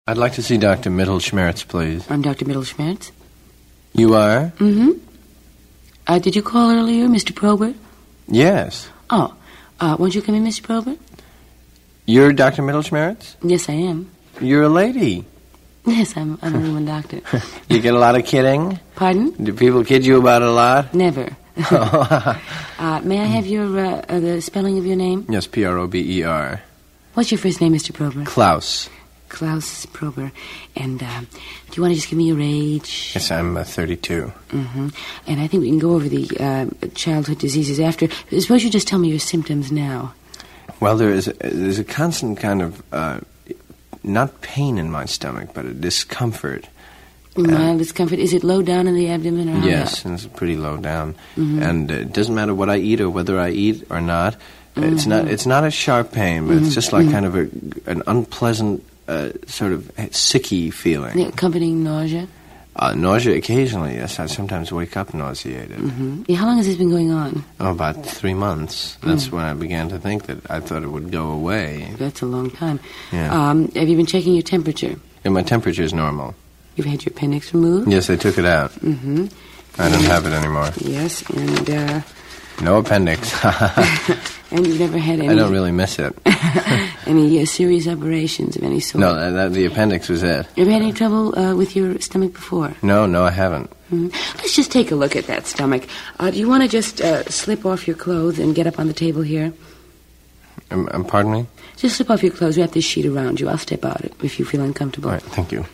I'd like to see Dr. Mittelschmerz, please. I'm Dr. Mittelschmerz. You are? Mm-hmm. Did you call earlier, Mr. Probert? Yes. Oh, won't you come in, Mr. Probert? You're Dr. Mittelschmerz? Yes, I am. You're a lady. Yes, I'm a woman doctor. You get a lot of kidding? Pardon? Do people kid you about a lot? Never. May I have your the spelling of your name? Yes, Prober. What's your first name, Mr. Probert? Klaus. Klaus Prober. And do you want to just give me your age? Yes, I'm 32. Mm-hmm. And I think we can go over the childhood diseases after. Suppose you just tell me your symptoms now. Well, there's a constant kind of, not pain in my stomach, but a discomfort. Mild discomfort. Is it low down in the abdomen? Or yes, and it's pretty low down. Mm-hmm. And it doesn't matter what I eat or whether I eat or not. It's not a sharp pain, but it's just like kind of an unpleasant sort of sicky feeling. The accompanying nausea? Nausea occasionally, yes. I sometimes wake up nauseated. Mm-hmm. How long has this been going on? Oh, about 3 months. That's when I began to think that I thought it would go away. That's a long time. Yeah. Have you been checking your temperature? And my temperature is normal. You've had your appendix removed? Yes, they took it out. Mm-hmm. I don't have it anymore. Yes, and... No appendix. And you've never had any... I don't really miss it. Any serious operations of any sort? No, the appendix was it. Have you had any trouble with your stomach before? No, I haven't. Mm-hmm. Let's just take a look at that stomach. Do you want to just slip off your clothes and get up on the table here? Pardon me? Just slip off your clothes, wrap this sheet around you. I'll step out if you feel uncomfortable. All right, thank you.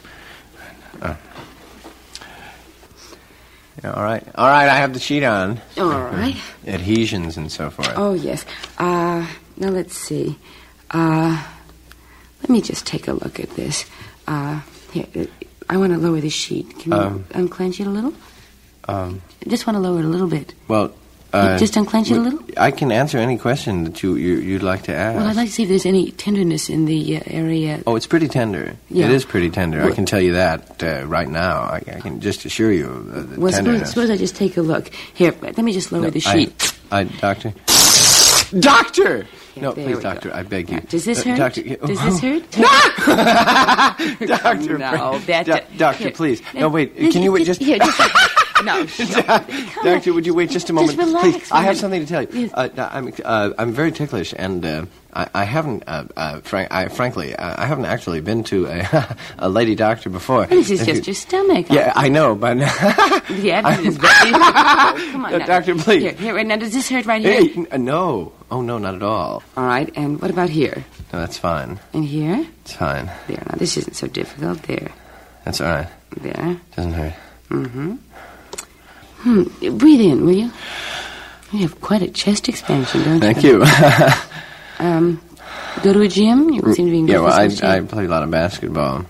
Yeah, all right, I have the sheet on. All right. Adhesions and so forth. Oh, yes. Now, let's see. Let me just take a look at this. Here, I want to lower the sheet. Can you unclench it a little? Just want to lower it a little bit. Well... just unclench it a little? I can answer any question that you'd like to ask. Well, I'd like to see if there's any tenderness in the area. Oh, it's pretty tender. Yeah. It is pretty tender. Well, I can tell you that right now. I can just assure you of the tenderness. Suppose I just take a look. Here, let me just lower the sheet. Doctor? Doctor! Yeah, No, please, doctor, go. I beg you. Does this hurt? Doctor, Does this hurt? Doctor, No, doctor, here, please. No, wait. Can you wait just... Here, no, Doctor, would you wait just a moment? Just relax. Please, I have something to tell you. Yes. I'm very ticklish, and I haven't, frankly, I haven't actually been to a lady doctor before. This is just your stomach. Yeah, I know, but... The abdomen is very... Come on, now. Doctor, please. Here, right now, does this hurt right here? Hey, no. Oh, no, not at all. All right, and what about here? No, that's fine. And here? It's fine. There, now, this isn't so difficult. There. That's all right. There. Doesn't hurt. Mm-hmm. Breathe in, will you? You have quite a chest expansion, don't Thank you? Thank you. Go to a gym? You seem to be in Yeah, well, shape. I play a lot of basketball.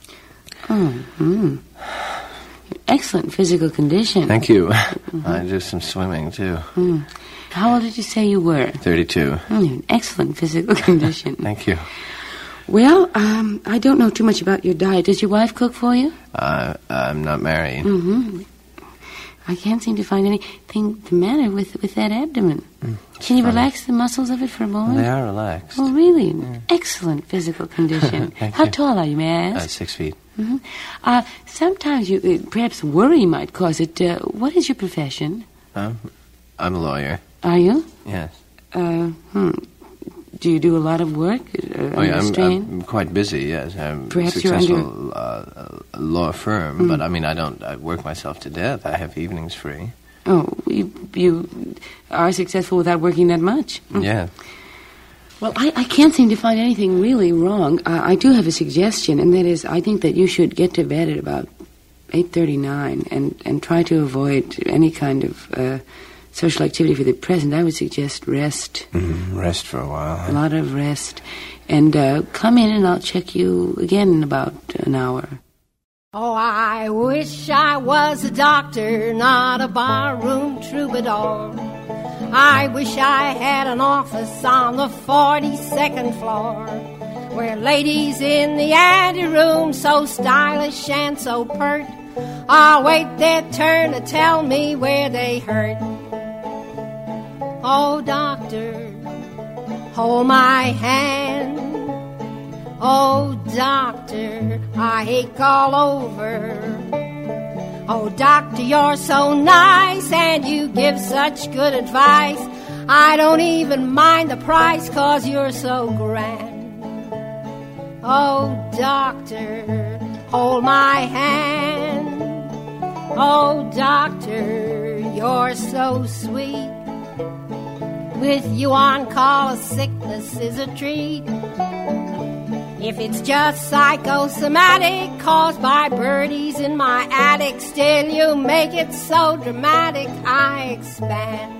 Excellent physical condition. Thank you. I do some swimming, too. How old did you say you were? 32. You have an excellent physical condition. Thank you. Well, I don't know too much about your diet. Does your wife cook for you? I'm not married. Mm-hmm. I can't seem to find anything the matter with that abdomen. Can you relax the muscles of it for a moment? They are relaxed. Oh, really? Excellent physical condition. How tall are you, may I ask? 6 feet. Mm-hmm. Sometimes perhaps worry might cause it. What is your profession? I'm a lawyer. Are you? Yes. Do you do a lot of work? I'm quite busy, yes. I'm Perhaps a successful law firm, but I work myself to death. I have evenings free. Oh, you are successful without working that much? Yeah. Well, I can't seem to find anything really wrong. I do have a suggestion, and that is I think that you should get to bed at about 8:39 and try to avoid any kind of social activity for the present. I would suggest rest. Rest for a while. A lot of rest. And come in and I'll check you again in about an hour. Oh, I wish I was a doctor, not a barroom troubadour. I wish I had an office on the 42nd floor, where ladies in the anteroom, so stylish and so pert, I'll wait their turn to tell me where they hurt. Oh, doctor, hold my hand. Oh, doctor, I ache all over. Oh, doctor, you're so nice and you give such good advice. I don't even mind the price 'cause you're so grand. Oh, doctor, hold my hand. Oh, doctor, you're so sweet. With you on call, a sickness is a treat. If it's just psychosomatic caused by birdies in my attic, still you make it so dramatic I expand.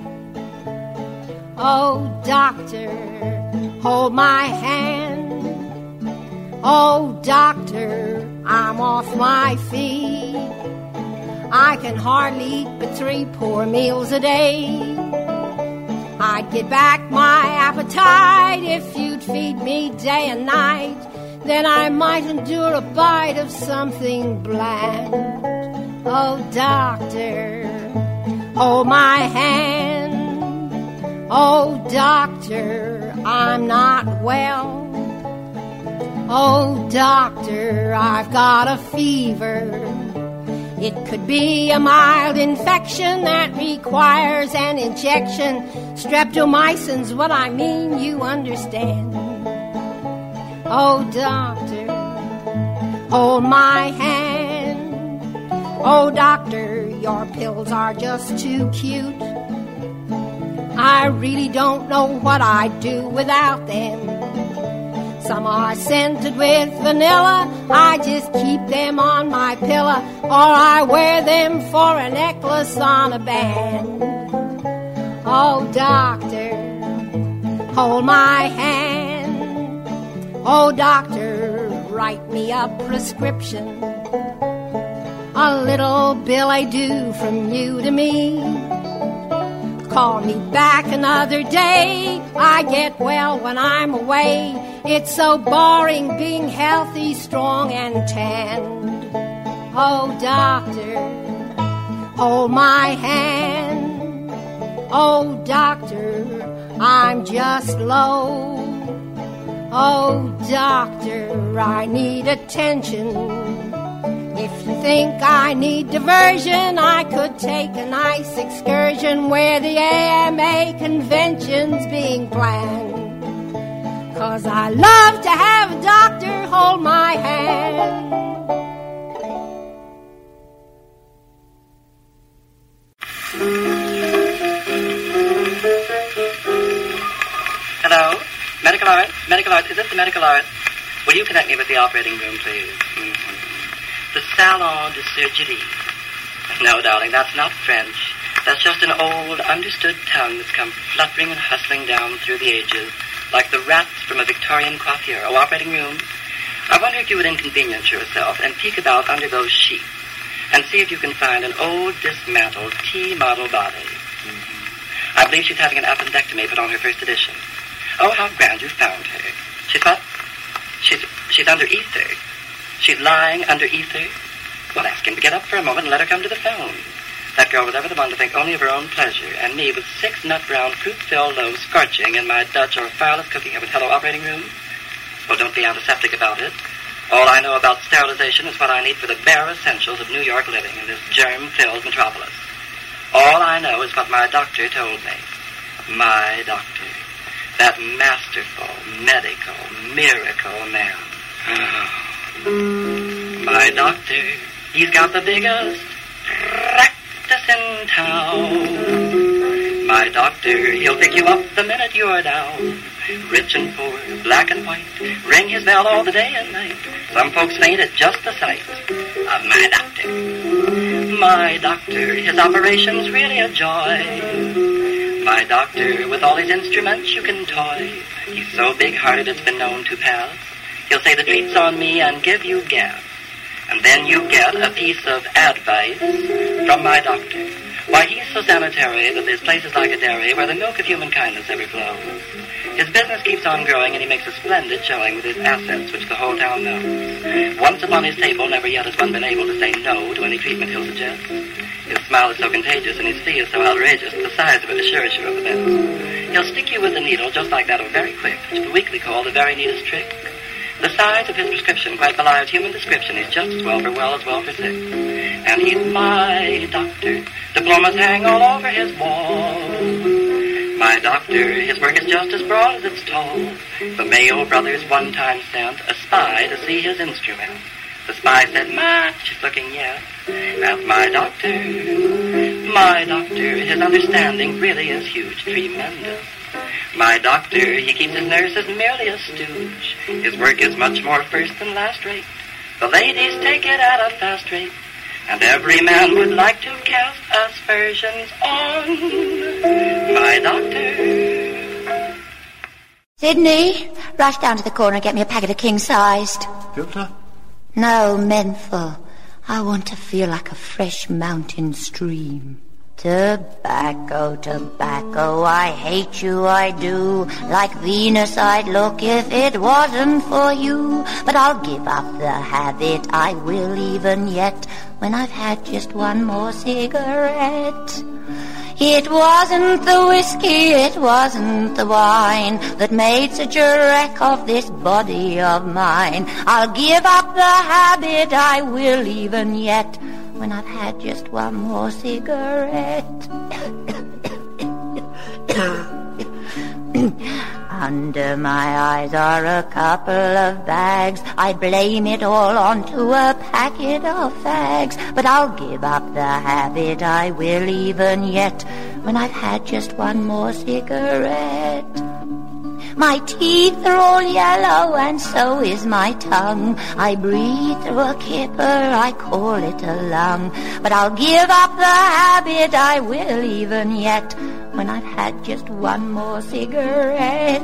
Oh, doctor, hold my hand. Oh, doctor, I'm off my feet. I can hardly eat but 3 poor meals a day. I'd get back my appetite if you'd feed me day and night. Then I might endure a bite of something bland. Oh, doctor, hold my hand. Oh, doctor, I'm not well. Oh, doctor, I've got a fever. It could be a mild infection that requires an injection. Streptomycin's what I mean, you understand. Oh, doctor, hold my hand. Oh, doctor, your pills are just too cute. I really don't know what I'd do without them. Some are scented with vanilla. I just keep them on my pillow, or I wear them for a necklace on a band. Oh, doctor, hold my hand. Oh, doctor, write me a prescription. A little billet doux from you to me. Call me back another day. I get well when I'm away. It's so boring being healthy, strong, and tanned. Oh, doctor, hold my hand. Oh, doctor, I'm just low. Oh, doctor, I need attention. If you think I need diversion, I could take a nice excursion where the AMA convention's being planned. 'Cause I love to have a doctor hold my hand. Hello? Medical Arts? Medical Arts, is this the Medical Arts? Will you connect me with the operating room, please? Mm-hmm. The Salon de Surgery. No, darling, that's not French. That's just an old, understood tongue that's come fluttering and hustling down through the ages, like the rats from a Victorian coiffure. Oh, operating room, I wonder if you would inconvenience yourself and peek about under those sheets and see if you can find an old, dismantled T-model body. Mm-hmm. I believe she's having an appendectomy put on her first edition. Oh, how grand you found her. She's what? She's under ether. She's lying under ether. Well, ask him to get up for a moment and let her come to the phone. That girl was ever the one to think only of her own pleasure, and me with 6 nut-brown, fruit-filled loaves scorching in my Dutch or fireless cooking oven. Hello, operating room? Well, don't be antiseptic about it. All I know about sterilization is what I need for the bare essentials of New York living in this germ-filled metropolis. All I know is what my doctor told me. My doctor. That masterful, medical, miracle man. My doctor, he's got the biggest practice in town. My doctor, he'll pick you up the minute you're down. Rich and poor, black and white, ring his bell all the day and night. Some folks faint at just the sight of my doctor. My doctor, his operation's really a joy. My doctor, with all his instruments you can toy. He's so big-hearted it's been known to pass. He'll say the treat's on me and give you gas. And then you get a piece of advice from my doctor. Why, he's so sanitary that there's places like a dairy where the milk of human kindness ever flows. His business keeps on growing, and he makes a splendid showing with his assets, which the whole town knows. Once upon his table, never yet has one been able to say no to any treatment he'll suggest. His smile is so contagious, and his fee is so outrageous, the size of it assures you of the best. He'll stick you with a needle just like that, or very quick, which the weekly call the very neatest trick. The size of his prescription quite belies human description. He's just as well for sick. And he's my doctor. Diplomas hang all over his wall. My doctor, his work is just as broad as it's tall. The Mayo brothers one time sent a spy to see his instrument. The spy said, much looking, yes, at my doctor. My doctor, his understanding really is huge, tremendous. My doctor, he keeps his nurses merely a stooge. His work is much more first than last rate. The ladies take it at a fast rate. And every man would like to cast aspersions on my doctor. Sydney, rush down to the corner and get me a packet of king-sized. Filter? No, menthol. I want to feel like a fresh mountain stream. Tobacco, tobacco, I hate you, I do. Like Venus I'd look if it wasn't for you. But I'll give up the habit, I will even yet, when I've had just one more cigarette. It wasn't the whiskey, it wasn't the wine that made such a wreck of this body of mine. I'll give up the habit, I will even yet, when I've had just one more cigarette. Under my eyes are a couple of bags. I blame it all onto a packet of fags. But I'll give up the habit, I will even yet, when I've had just one more cigarette. My teeth are all yellow and so is my tongue. I breathe through a kipper, I call it a lung. But I'll give up the habit, I will even yet, when I've had just one more cigarette.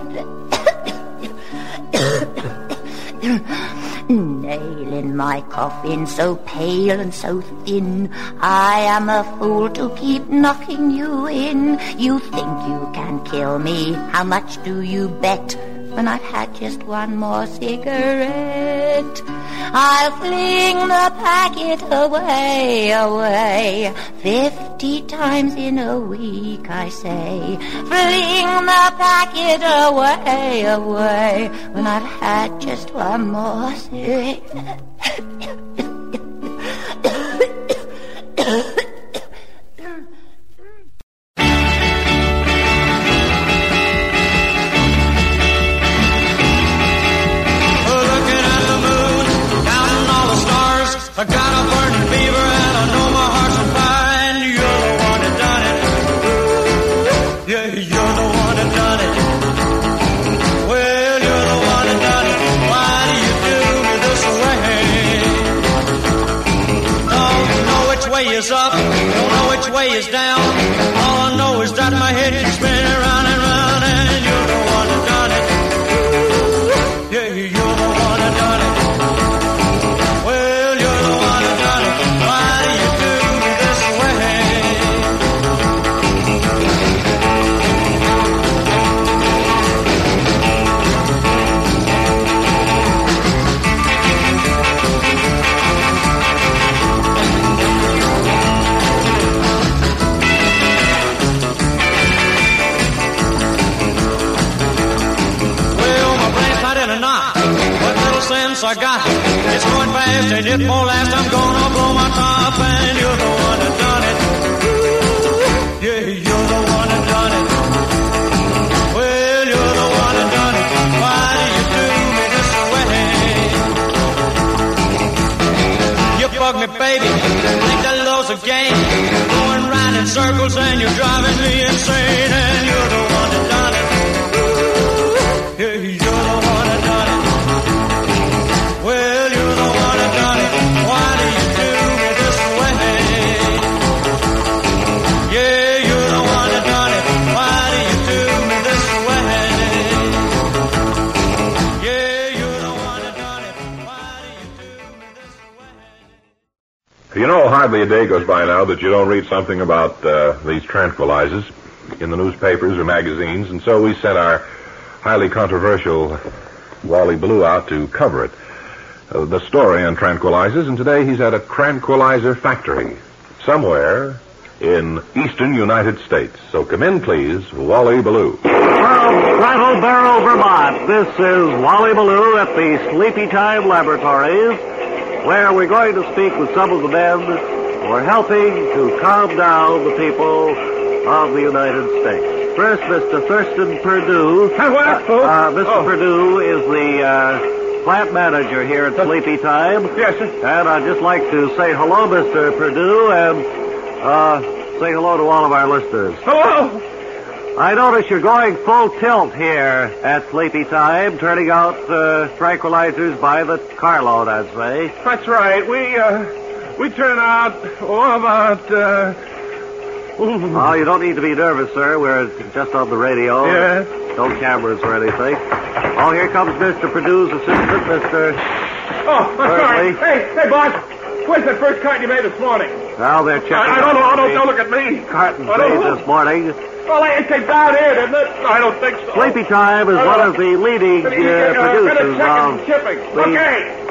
Nail in my coffin, so pale and so thin, I am a fool to keep knocking you in. You think you can kill me, how much do you bet, when I've had just one more cigarette? I'll fling the packet away, away, 50 times in a week, I say. Fling the packet away, away, when I've had just one more cigarette. I got a burning fever and I know my heart's on fire, and you're the one that done it. Yeah, you're the one that done it. Well, you're the one that done it. Why do you do me this way? Don't know which way is up, don't know which way is down. All I know is that my head keeps spinning round and round, and you're the one that done it. Yeah, you're the one that done it. I got it's going fast and it won't last. I'm gonna blow my top and you're the one that done it. Yeah, you're the one that done it. Well, you're the one that done it. Why do you do me this way? You bug me, baby. Think that love's a game. Going round in circles and you're driving me insane. And you're the one that done it. Yeah, you're the one that done it. Well, you're the one that done it. Why do you do me this way? Yeah, you're the one that done it. Why do you do me this way? Yeah, you're the one that done it. Why do you do me this way? You know, hardly a day goes by now that you don't read something about these tranquilizers in the newspapers or magazines, and so we sent our highly controversial Wally Blue out to cover it. The story on tranquilizers, and today he's at a tranquilizer factory somewhere in eastern United States. So come in, please, Wally Ballou. From Brattleboro, Vermont, this is Wally Ballou at the Sleepy Time Laboratories, where we're going to speak with some of the men who are helping to calm down the people of the United States. First, Mr. Thurston Perdue. Mr. Perdue is the plant manager here at Sleepy Time. Yes, sir. And I'd just like to say hello, Mr. Perdue, and say hello to all of our listeners. Hello! I notice you're going full tilt here at Sleepy Time, turning out tranquilizers by the carload, I'd say. That's right. We turn out, about... Oh, you don't need to be nervous, sir. We're just on the radio. Yes. No cameras or anything. Oh, here comes Mr. Perdue's assistant, Mr. Oh, I'm sorry. Hey, boss. Where's that first carton you made this morning? Now they're checking. I don't know. Don't look at me. Carton made this morning. Well, it came down here, didn't it? I don't think so. Sleepy Time is one of the leading producers of... shipping. Okay.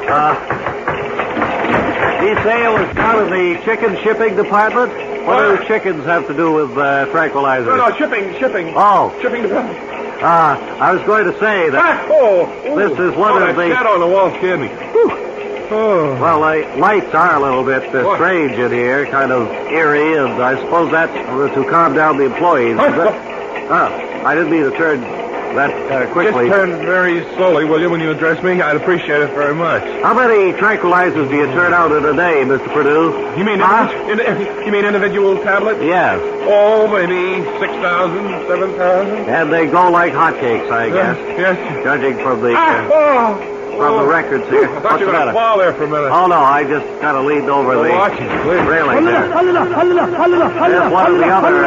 He say it was part of the chicken shipping department? What do chickens have to do with tranquilizers? No, shipping. Oh. Shipping department. I was going to say that this is one of the... shadow on the wall scared me. Oh. Well, lights are a little bit strange in here, kind of eerie, and I suppose that's to calm down the employees. I didn't mean to turn that quickly. Just turn very slowly, will you, when you address me? I'd appreciate it very much. How many tranquilizers do you turn out in a day, Mr. Perdue? You mean individual tablets? Yes. Oh, maybe 6,000, 7,000. And they go like hotcakes, I guess. Yes. Judging from the... From the records here. I thought you were going to fall there for a minute. Oh, no, I just kind of leaned over the railing there. There's one of the other...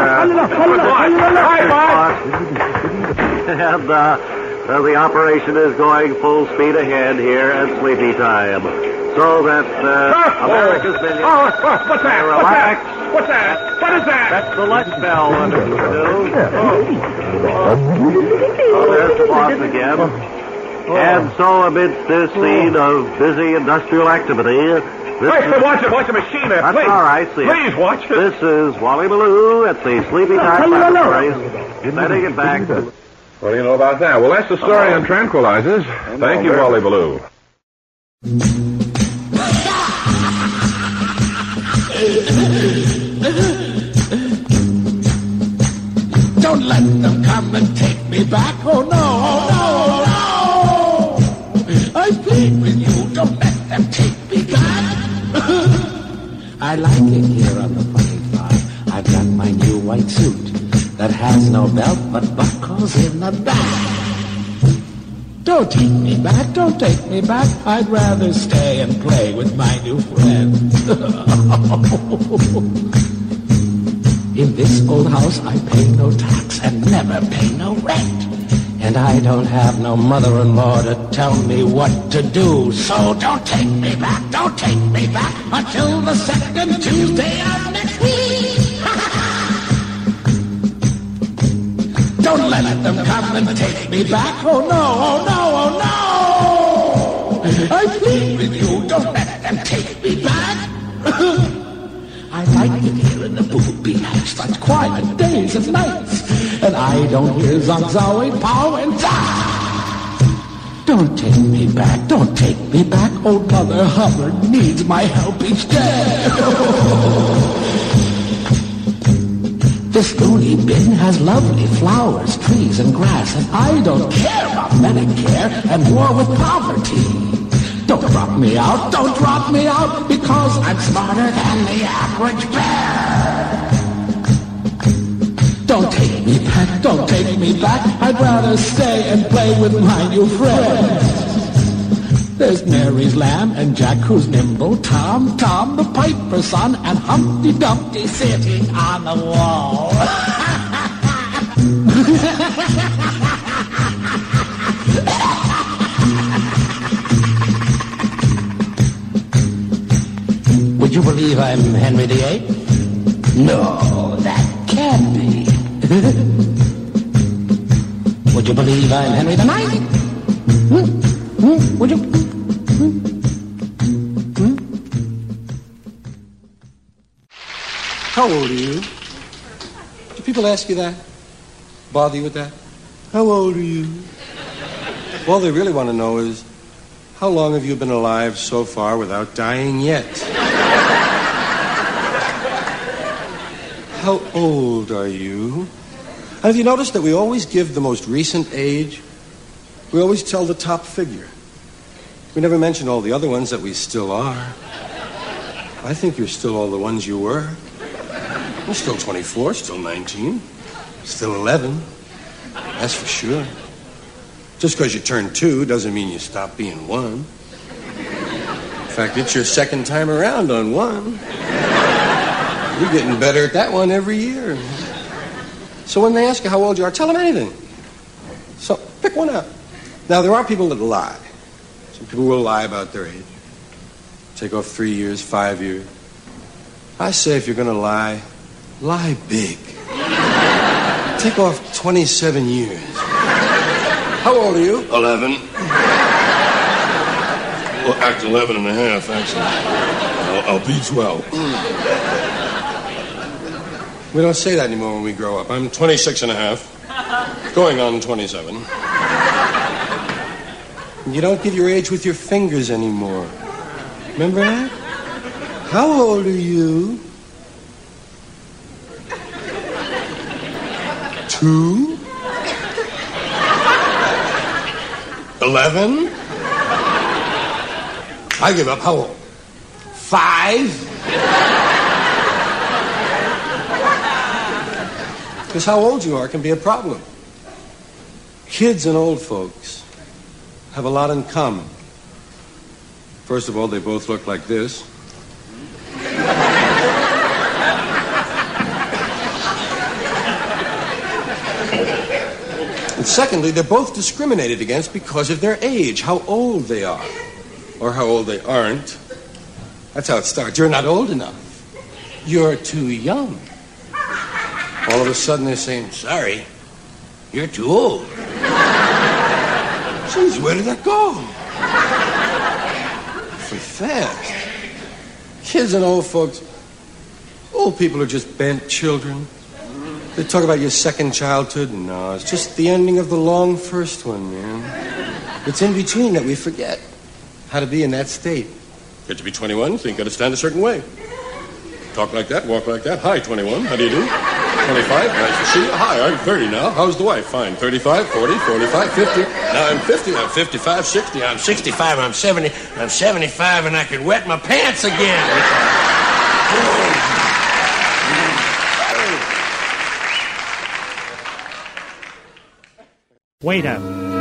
And the operation is going full speed ahead here at Sleepy Time. So that America's been... What's that? Relax. What's that? What is that? That's the lunch bell, Mr. Perdue. Oh, there's the boss again. And so, amidst this scene of busy industrial activity... Watch the machine there, That's please. all right, see Please, watch it. This is Wally Ballou at the Sleepy Time Laboratories. Sending it back. What do you know about that? Well, that's the story on tranquilizers. Thank you, Wally Ballou. Don't let them come and take me back. Oh, no, oh, no, oh, no. I plead with you, don't let them take me back. I like it here on the funny farm. I've got my new white suit that has no belt but buckles in the back. Don't take me back, don't take me back. I'd rather stay and play with my new friend. In this old house I pay no tax and never pay no rent. And I don't have no mother-in-law to tell me what to do. So don't take me back until the second Tuesday of next week. Don't let them come and take me back. Oh, no, oh, no, oh, no. I plead with you, don't let them take me back. I like it here in the booby hatch, such quiet days and nights. And I don't hear Zongzawi, Pow, and Da. Don't take me back. Old Mother Hubbard needs my help each day. This loony bin has lovely flowers, trees, and grass, and I don't care about Medicare and war with poverty. Don't drop me out, because I'm smarter than the average bear. Don't take me back, I'd rather stay and play with my new friends. There's Mary's lamb and Jack who's nimble, Tom, the piper's son, and Humpty Dumpty sitting on the wall. Would you believe I'm Henry VIII? No, that can't be. Would you believe I'm Henry IX? Would you? How old are you? Do people ask you that? Bother you with that? How old are you? All they really want to know is, how long have you been alive so far without dying yet? How old are you? And have you noticed that we always give the most recent age? We always tell the top figure. We never mention all the other ones that we still are. I think you're still all the ones you were. You're still 24, still 19, still 11. That's for sure. Just because you turned 2 doesn't mean you stop being 1. In fact, it's your second time around on 1. You're getting better at that one every year. So when they ask you how old you are, tell them anything. So pick one out. Now, there are people that lie. Some people will lie about their age. Take off 3 years, 5 years. I say if you're going to lie, lie big. Take off 27 years. How old are you? 11. Well, act 11 and a half, actually. I'll be 12. We don't say that anymore when we grow up. I'm 26 and a half, going on 27. You don't give your age with your fingers anymore. Remember that? How old are you? 2? 11? I give up. How old? 5? Because how old you are can be a problem. Kids and old folks have a lot in common. First of all, they both look like this. And secondly, they're both discriminated against because of their age, how old they are, or how old they aren't. That's how it starts. You're not old enough. You're too young. All of a sudden they're saying, sorry, you're too old. Jeez, where did that go? For fast. Kids and old folks, old people are just bent children. They talk about your second childhood. No, it's just the ending of the long first one, man. It's in between that we forget how to be in that state. Get to be 21, so you got to stand a certain way. Talk like that, walk like that. Hi, 21, how do you do? 25, nice to see you. Hi, I'm 30 now. How's the wife? Fine. 35, 40, 45, 50. Now I'm 50, I'm 55, 60, I'm 65, I'm 70, I'm 75, and I could wet my pants again. Waiter,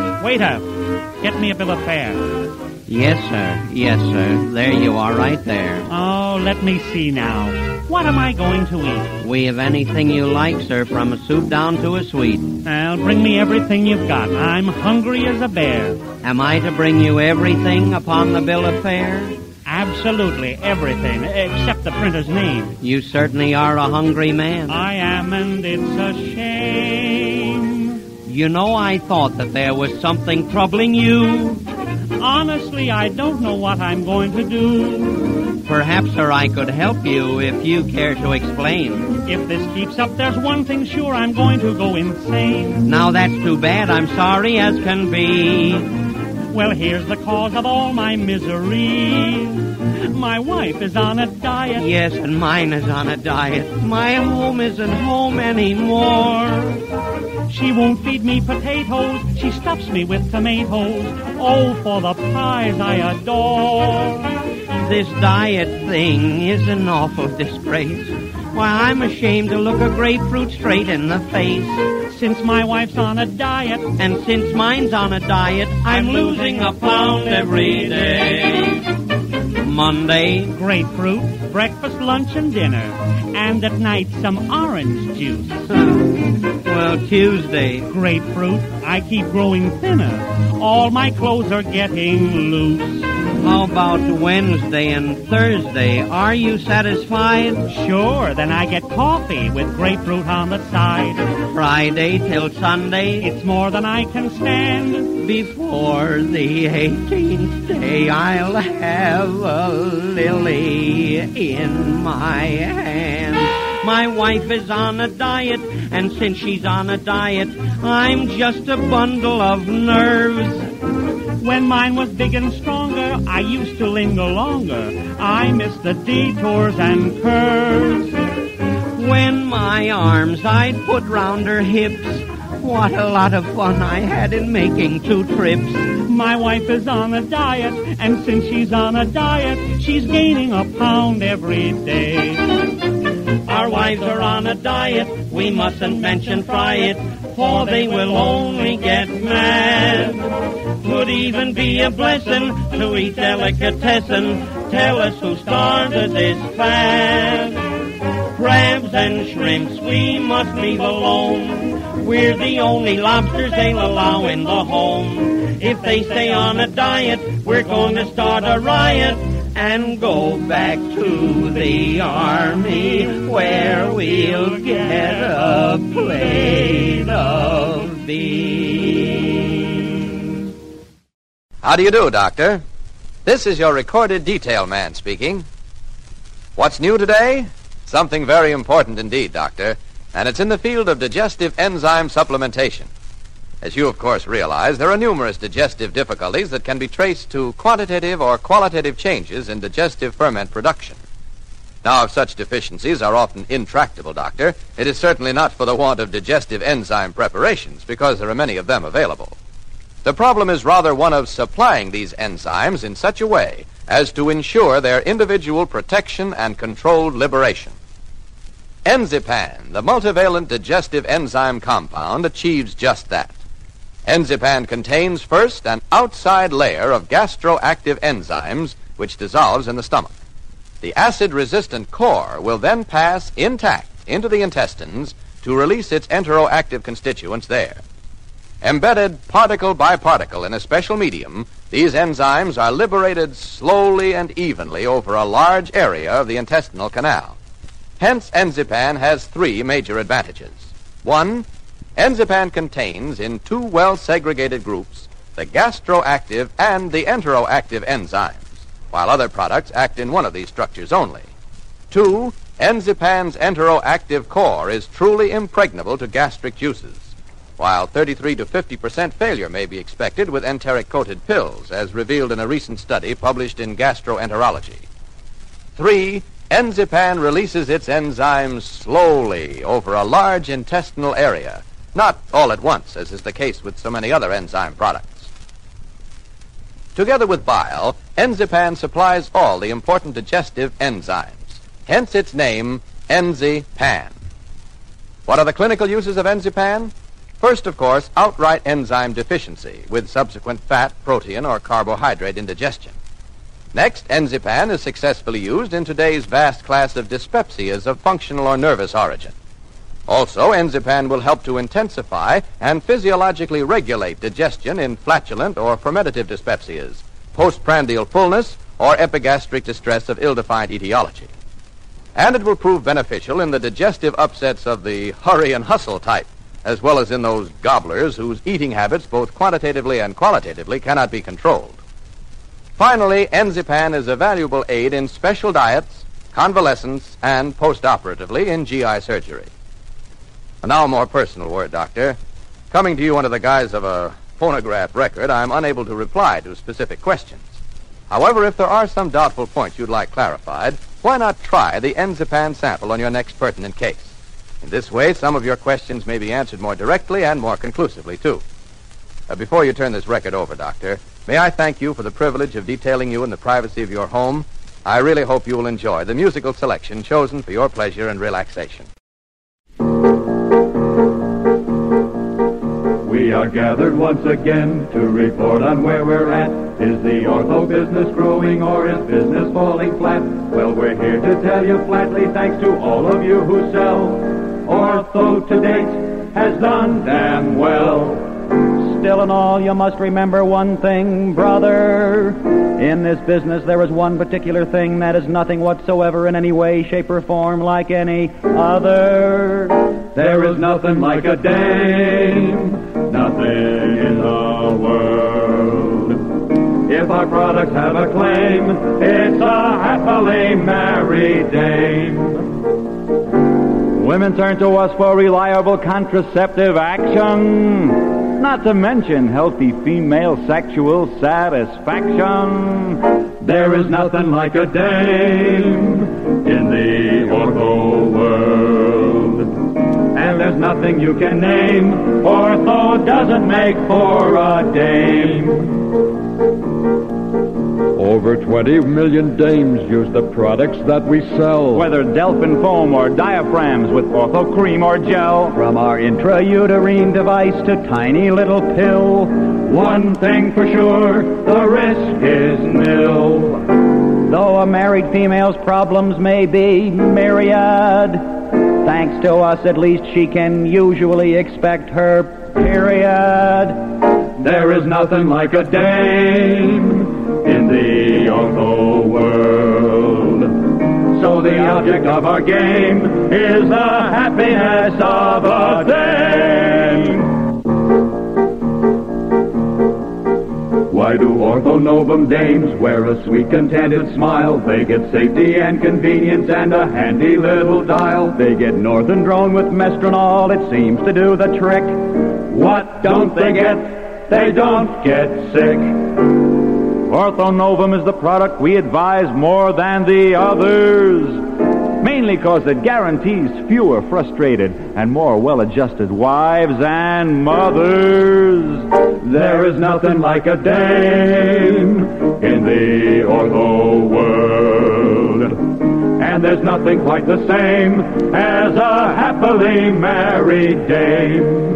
get me a bill of fare. Yes, sir. There you are, right there. Oh, let me see now. What am I going to eat? We have anything you like, sir, from a soup down to a sweet. Well, bring me everything you've got. I'm hungry as a bear. Am I to bring you everything upon the bill of fare? Absolutely everything, except the printer's name. You certainly are a hungry man. I am, and it's a shame. You know, I thought that there was something troubling you. Honestly, I don't know what I'm going to do. Perhaps, sir, I could help you if you care to explain. If this keeps up, there's one thing sure, I'm going to go insane. Now, that's too bad. I'm sorry as can be. Well, here's the cause of all my misery. My wife is on a diet. Yes, and mine is on a diet. My home isn't home anymore. She won't feed me potatoes. She stuffs me with tomatoes. Oh, for the pies I adore. This diet thing is an awful disgrace. Why, I'm ashamed to look a grapefruit straight in the face. Since my wife's on a diet, and since mine's on a diet, I'm losing a pound every day. Monday, grapefruit, breakfast, lunch, and dinner. And at night, some orange juice. Well, Tuesday, grapefruit, I keep growing thinner. All my clothes are getting loose. How about Wednesday and Thursday? Are you satisfied? Sure, then I get coffee with grapefruit on the side. Friday till Sunday, it's more than I can stand. Before the 18th day, I'll have a lily in my hand. My wife is on a diet, and since she's on a diet, I'm just a bundle of nerves. When mine was big and stronger, I used to linger longer. I miss the detours and curves. When my arms I'd put round her hips, what a lot of fun I had in making 2 trips. My wife is on a diet, and since she's on a diet, she's gaining a pound every day. Our wives are on a diet, we mustn't mention fry it, for they will only get mad. Would even be a blessing to eat delicatessen. Tell us who started this fad. Crabs and shrimps we must leave alone. We're the only lobsters they'll allow in the home. If they stay on a diet, we're going to start a riot and go back to the army where we'll get a plate of beans. How do you do, Doctor? This is your recorded detail man speaking. What's new today? Something very important indeed, Doctor, and it's in the field of digestive enzyme supplementation. As you, of course, realize, there are numerous digestive difficulties that can be traced to quantitative or qualitative changes in digestive ferment production. Now, if such deficiencies are often intractable, Doctor, it is certainly not for the want of digestive enzyme preparations, because there are many of them available. The problem is rather one of supplying these enzymes in such a way as to ensure their individual protection and controlled liberation. Enzypan, the multivalent digestive enzyme compound, achieves just that. Enzypan contains first an outside layer of gastroactive enzymes which dissolves in the stomach. The acid-resistant core will then pass intact into the intestines to release its enteroactive constituents there. Embedded particle by particle in a special medium, these enzymes are liberated slowly and evenly over a large area of the intestinal canal. Hence, Enzypan has 3 major advantages. 1, Enzypan contains in 2 well-segregated groups the gastroactive and the enteroactive enzymes, while other products act in one of these structures only. 2, Enzypan's enteroactive core is truly impregnable to gastric juices, while 33 to 50% failure may be expected with enteric-coated pills, as revealed in a recent study published in Gastroenterology. 3, Enzypan releases its enzymes slowly over a large intestinal area, not all at once, as is the case with so many other enzyme products. Together with bile, Enzypan supplies all the important digestive enzymes, hence its name, Enzypan. What are the clinical uses of Enzypan? First, of course, outright enzyme deficiency, with subsequent fat, protein, or carbohydrate indigestion. Next, Enzypan is successfully used in today's vast class of dyspepsias of functional or nervous origin. Also, Enzypan will help to intensify and physiologically regulate digestion in flatulent or fermentative dyspepsias, postprandial fullness, or epigastric distress of ill-defined etiology. And it will prove beneficial in the digestive upsets of the hurry and hustle type, as well as in those gobblers whose eating habits, both quantitatively and qualitatively, cannot be controlled. Finally, Enzypan is a valuable aid in special diets, convalescence, and postoperatively in GI surgery. And now a more personal word, Doctor. Coming to you under the guise of a phonograph record, I'm unable to reply to specific questions. However, if there are some doubtful points you'd like clarified, why not try the Enzypan sample on your next pertinent case? In this way, some of your questions may be answered more directly and more conclusively, too. Before you turn this record over, Doctor, may I thank you for the privilege of detailing you in the privacy of your home. I really hope you will enjoy the musical selection chosen for your pleasure and relaxation. We are gathered once again to report on where we're at. Is the ortho business growing or is business falling flat? Well, we're here to tell you flatly, thanks to all of you who sell. Ortho to date has done damn well. Still in all, you must remember one thing, brother. In this business, there is one particular thing that is nothing whatsoever in any way, shape, or form like any other. There is nothing like a dame, nothing in the world. If our products have a claim, it's a happily married dame. Women turn to us for reliable contraceptive action, not to mention healthy female sexual satisfaction. There is nothing like a dame in the ortho world. And there's nothing you can name ortho doesn't make for a dame. Over 20 million dames use the products that we sell. Whether Delphin foam or diaphragms with ortho cream or gel. From our intrauterine device to tiny little pill. One thing for sure, the risk is nil. Though a married female's problems may be myriad, thanks to us at least she can usually expect her period. There is nothing like a dame in the ortho world. So the object of our game is the happiness of a dame. Why do Ortho Novum dames wear a sweet contented smile? They get safety and convenience and a handy little dial. They get Northern Drone with Mestranol, it seems to do the trick. What don't they get? They don't get sick. Ortho Novum is the product we advise more than the others, mainly because it guarantees fewer frustrated and more well-adjusted wives and mothers. There is nothing like a dame in the ortho world. And there's nothing quite the same as a happily married dame.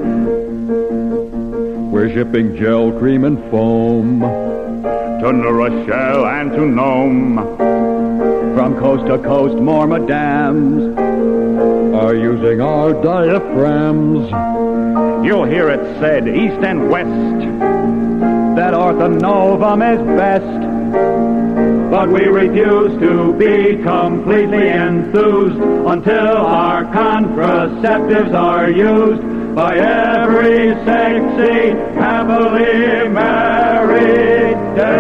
We're shipping gel, cream, and foam to New Rochelle and to Nome. From coast to coast, more madams are using our diaphragms. You'll hear it said east and west that Ortho Novum is best. But we refuse to be completely enthused until our contraceptives are used by every sexy, happily married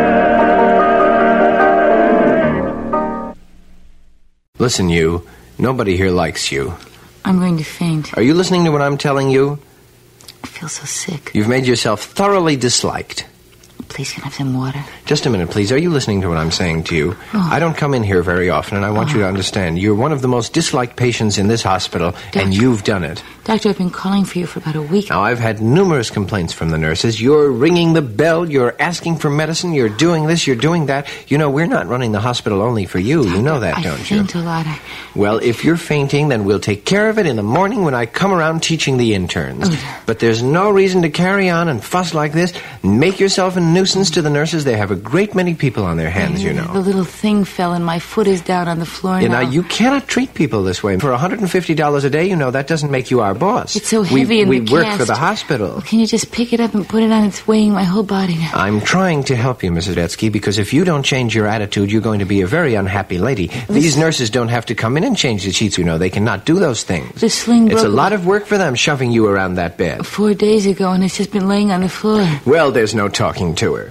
dame. Listen, you. Nobody here likes you. I'm going to faint. Are you listening to what I'm telling you? I feel so sick. You've made yourself thoroughly disliked. Please, can I have some water? Just a minute, please. Are you listening to what I'm saying to you? Oh. I don't come in here very often, and I want you to understand. You're one of the most disliked patients in this hospital, and you've done it. Doctor, I've been calling for you for about a week. Now, I've had numerous complaints from the nurses. You're ringing the bell, you're asking for medicine, you're doing this, you're doing that. You know, we're not running the hospital only for you. Doctor, you know that, I don't you? faint a lot. Well, if you're fainting, then we'll take care of it in the morning when I come around teaching the interns. But there's no reason to carry on and fuss like this. Make yourself a nuisance to the nurses. They have a great many people on their hands, you know. The little thing fell and my foot is down on the floor now. Now, you cannot treat people this way. For $150 a day, you know, that doesn't make you our boss. It's so heavy in we the work cast. for the hospital. Well, can you just pick it up and put it on? It's weighing my whole body now. I'm trying to help you, Mrs. Etsky, because if you don't change your attitude, you're going to be a very unhappy lady. These nurses don't have to come in and change the sheets, you know. They cannot do those things. The sling broke. It's a lot of work for them shoving you around that bed. 4 days ago, and it's just been laying on the floor. Well, there's no talking to her.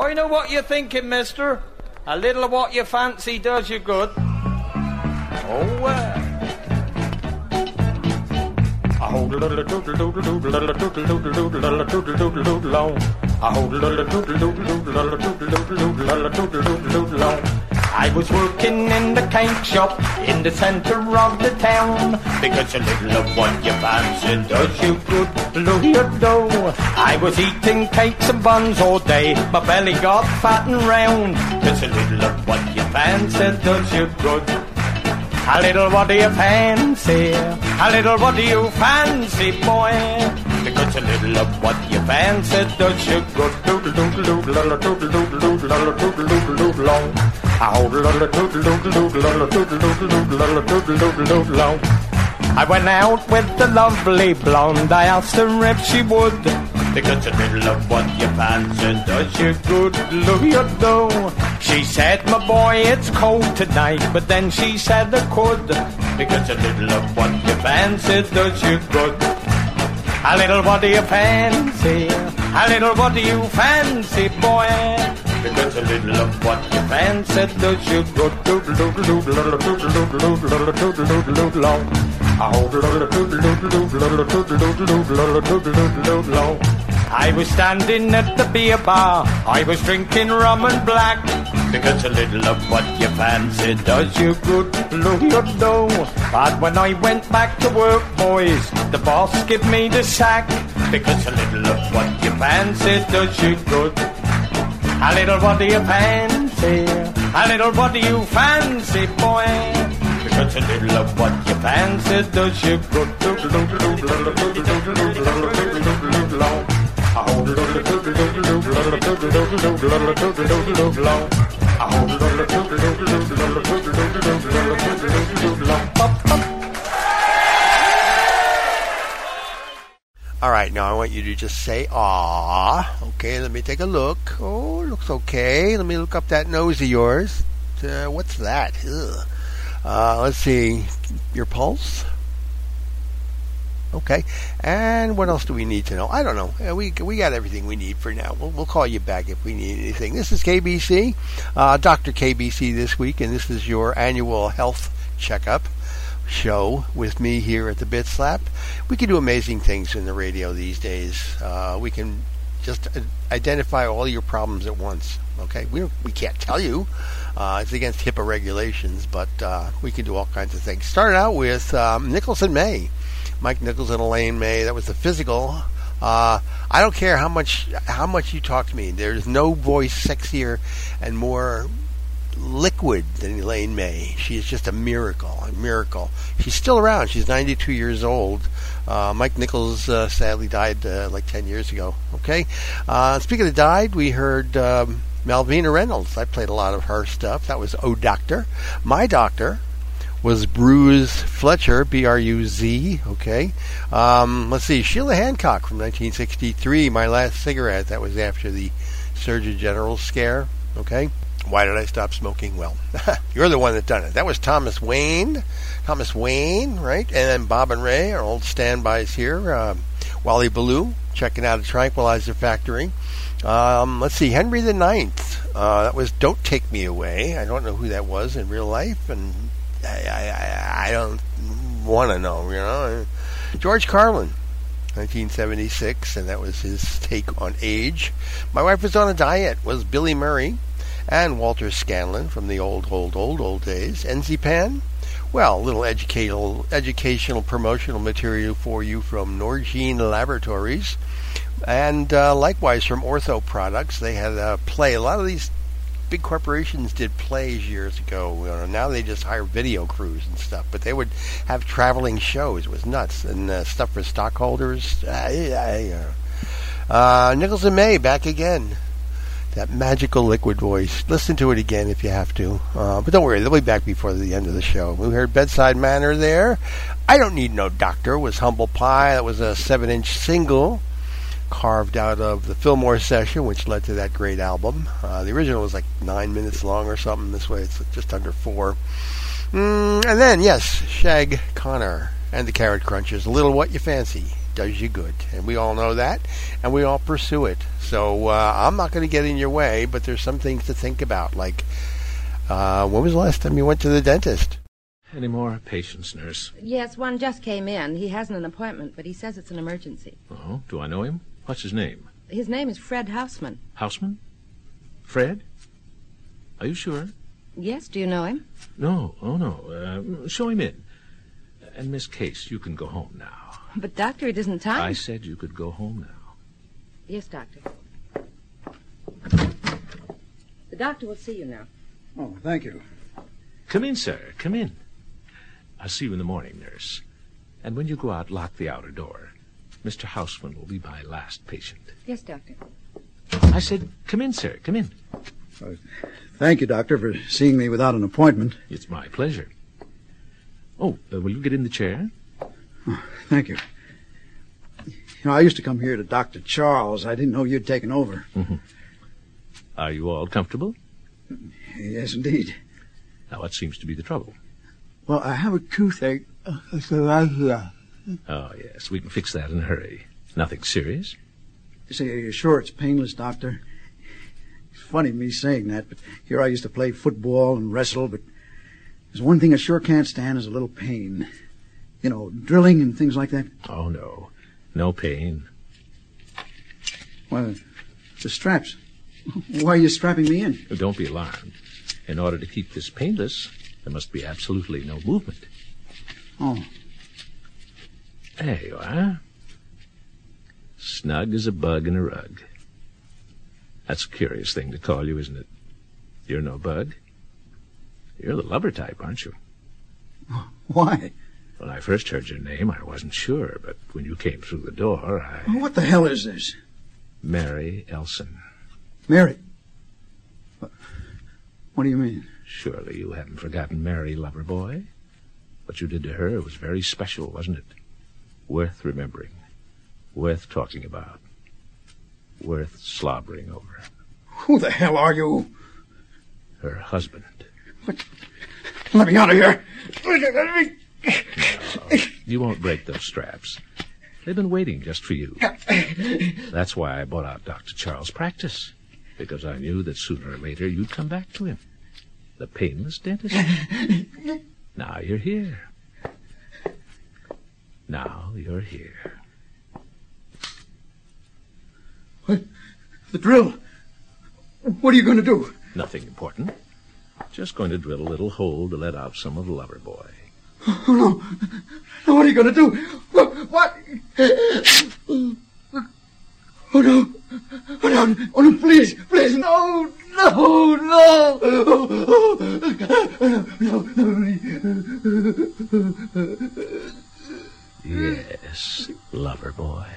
I know what you're thinking, mister. A little of what you fancy does you good. Oh, well. I hold a little doodle doodle doodle doodle doodle doodle doodle doodle doodle doodle long. I hold a little doodle doodle doodle doodle doodle doodle doodle doodle doodle long. I was working in the cake shop in the center of the town, because a little of what you fancy does you good, look your dough. I was eating cakes and buns all day, my belly got fat and round, because a little of what you fancy does you good. A little what do you fancy? A little what do you fancy, boy? Because a little of what you fancy does you good. Doodle doodle doodle doodle doodle doodle doodle doodle doodle long. I hold a little doodle doodle doodle doodle doodle doodle doodle doodle doodle long. I went out with the lovely blonde. I asked her if she would, because a little of what you fancy does you good, look you do. She said, my boy, it's cold tonight, but then she said I could, because a little of what you fancy does you good. A little what do you fancy? A little what do you fancy, boy? Because a little of what you fancy does you good. Doodle doodle doodle doodle doodle doodle doodle doodle doodle long. I hold a little doodle doodle doodle doodle doodle doodle doodle doodle doodle long. I was standing at the beer bar, I was drinking rum and black, because a little of what you fancy does you good, look you do. But when I went back to work, boys, the boss gave me the sack, because a little of what you fancy does you good. A little what do you fancy? A little what do you fancy, boy? Because a little of what you fancy does you good. Doodle doodle doodle doodle doodle doodle doodle doodle doodle long. I hold a little doodle doodle doodle doodle doodle doodle doodle doodle doodle long. I hold a little doodle doodle doodle doodle doodle doodle doodle long. All right, now I want you to just say, "Aw." Okay, let me take a look. Oh, looks okay. Let me look up that nose of yours. What's that? Ugh. Let's see. Your pulse? Okay. And what else do we need to know? I don't know. We got everything we need for now. We'll call you back if we need anything. This is KBC, Dr. KBC this week, and this is your annual health checkup show with me here at the Bit Slap. We can do amazing things in the radio these days. We can just identify all your problems at once. Okay, we can't tell you. It's against HIPAA regulations, but we can do all kinds of things. Started out with Nichols and May. Mike Nichols and Elaine May. That was the physical. I don't care how much you talk to me. There's no voice sexier and more liquid than Elaine May. She is just a miracle. She's still around. She's 92 years old. Mike Nichols sadly died like 10 years ago. Okay. Speaking of died, we heard Malvina Reynolds. I played a lot of her stuff. That was Oh Doctor. My doctor was Bruce Fletcher, B-R-U-Z. Okay. Let's see. Sheila Hancock from 1963. My Last Cigarette. That was after the Surgeon General's scare. Okay. Why did I stop smoking? Well, you're the one that done it. That was Thomas Wayne, right? And then Bob and Ray, our old standbys here. Wally Ballou, checking out a Tranquilizer Factory. Let's see, Henry the Ninth. That was Don't Take Me Away. I don't know who that was in real life, and I don't want to know, you know. George Carlin, 1976, and that was his take on age. My Wife Was on a Diet was Billy Murray. And Walter Scanlon from the old days. Enzipan, well, a little educational promotional material for you from Norgine Laboratories. And likewise from Ortho Products. They had a play. A lot of these big corporations did plays years ago. You know, now they just hire video crews and stuff. But they would have traveling shows. It was nuts. And stuff for stockholders. Nichols and May, back again. That magical liquid voice. Listen to it again if you have to. But don't worry, they'll be back before the end of the show. We heard Bedside Manner there. I Don't Need No Doctor was Humble Pie. That was a 7-inch single carved out of the Fillmore session, which led to that great album. The original was like 9 minutes long or something. This way it's just under 4. And then, yes, Shag Connor. and the carrot crunches. A little what you fancy does you good. And we all know that, and we all pursue it. So I'm not going to get in your way, but there's some things to think about, like when was the last time you went to the dentist? Any more patients, nurse? Yes, one just came in. He hasn't an appointment, but he says it's an emergency. Oh, do I know him? What's his name? His name is Fred Houseman. Houseman? Fred? Are you sure? Yes, do you know him? No, oh no. Show him in. And Miss Case, you can go home now. But, Doctor, it isn't time. I said you could go home now. Yes, Doctor. The doctor will see you now. Oh, thank you. Come in, sir. Come in. I'll see you in the morning, nurse. And when you go out, lock the outer door. Mr. Houseman will be my last patient. Yes, Doctor. I said, come in, sir. Come in. Thank you, Doctor, for seeing me without an appointment. It's my pleasure. Oh, will you get in the chair? Oh, thank you. You know, I used to come here to Dr. Charles. I didn't know you'd taken over. Mm-hmm. Are you all comfortable? Yes, indeed. Now, what seems to be the trouble? Well, I have a toothache. Oh, yes. We can fix that in a hurry. Nothing serious? Say, are you sure it's painless, Doctor? It's funny me saying that, but here I used to play football and wrestle, but there's one thing I sure can't stand is a little pain. You know, drilling and things like that. Oh, no. No pain. Well, the straps. Why are you strapping me in? Don't be alarmed. In order to keep this painless, there must be absolutely no movement. Oh. There you are. Snug as a bug in a rug. That's a curious thing to call you, isn't it? You're no bug. You're the lover type, aren't you? Why? When I first heard your name, I wasn't sure, but when you came through the door, What the hell is this? Mary Elson. Mary? What do you mean? Surely you haven't forgotten Mary Loverboy? What you did to her was very special, wasn't it? Worth remembering. Worth talking about. Worth slobbering over. Who the hell are you? Her husband. What? Let me out of here. No, you won't break those straps. They've been waiting just for you. That's why I bought out Dr. Charles' practice. Because I knew that sooner or later you'd come back to him. The painless dentist. Now you're here. Now you're here. What? The drill? What are you going to do? Nothing important. Just going to drill a little hole to let out some of the lover boy. Oh, no. No, what are you going to do? What? Oh, no. Oh, no. Oh, no, please. Please, no. No, no. No. Yes, lover boy.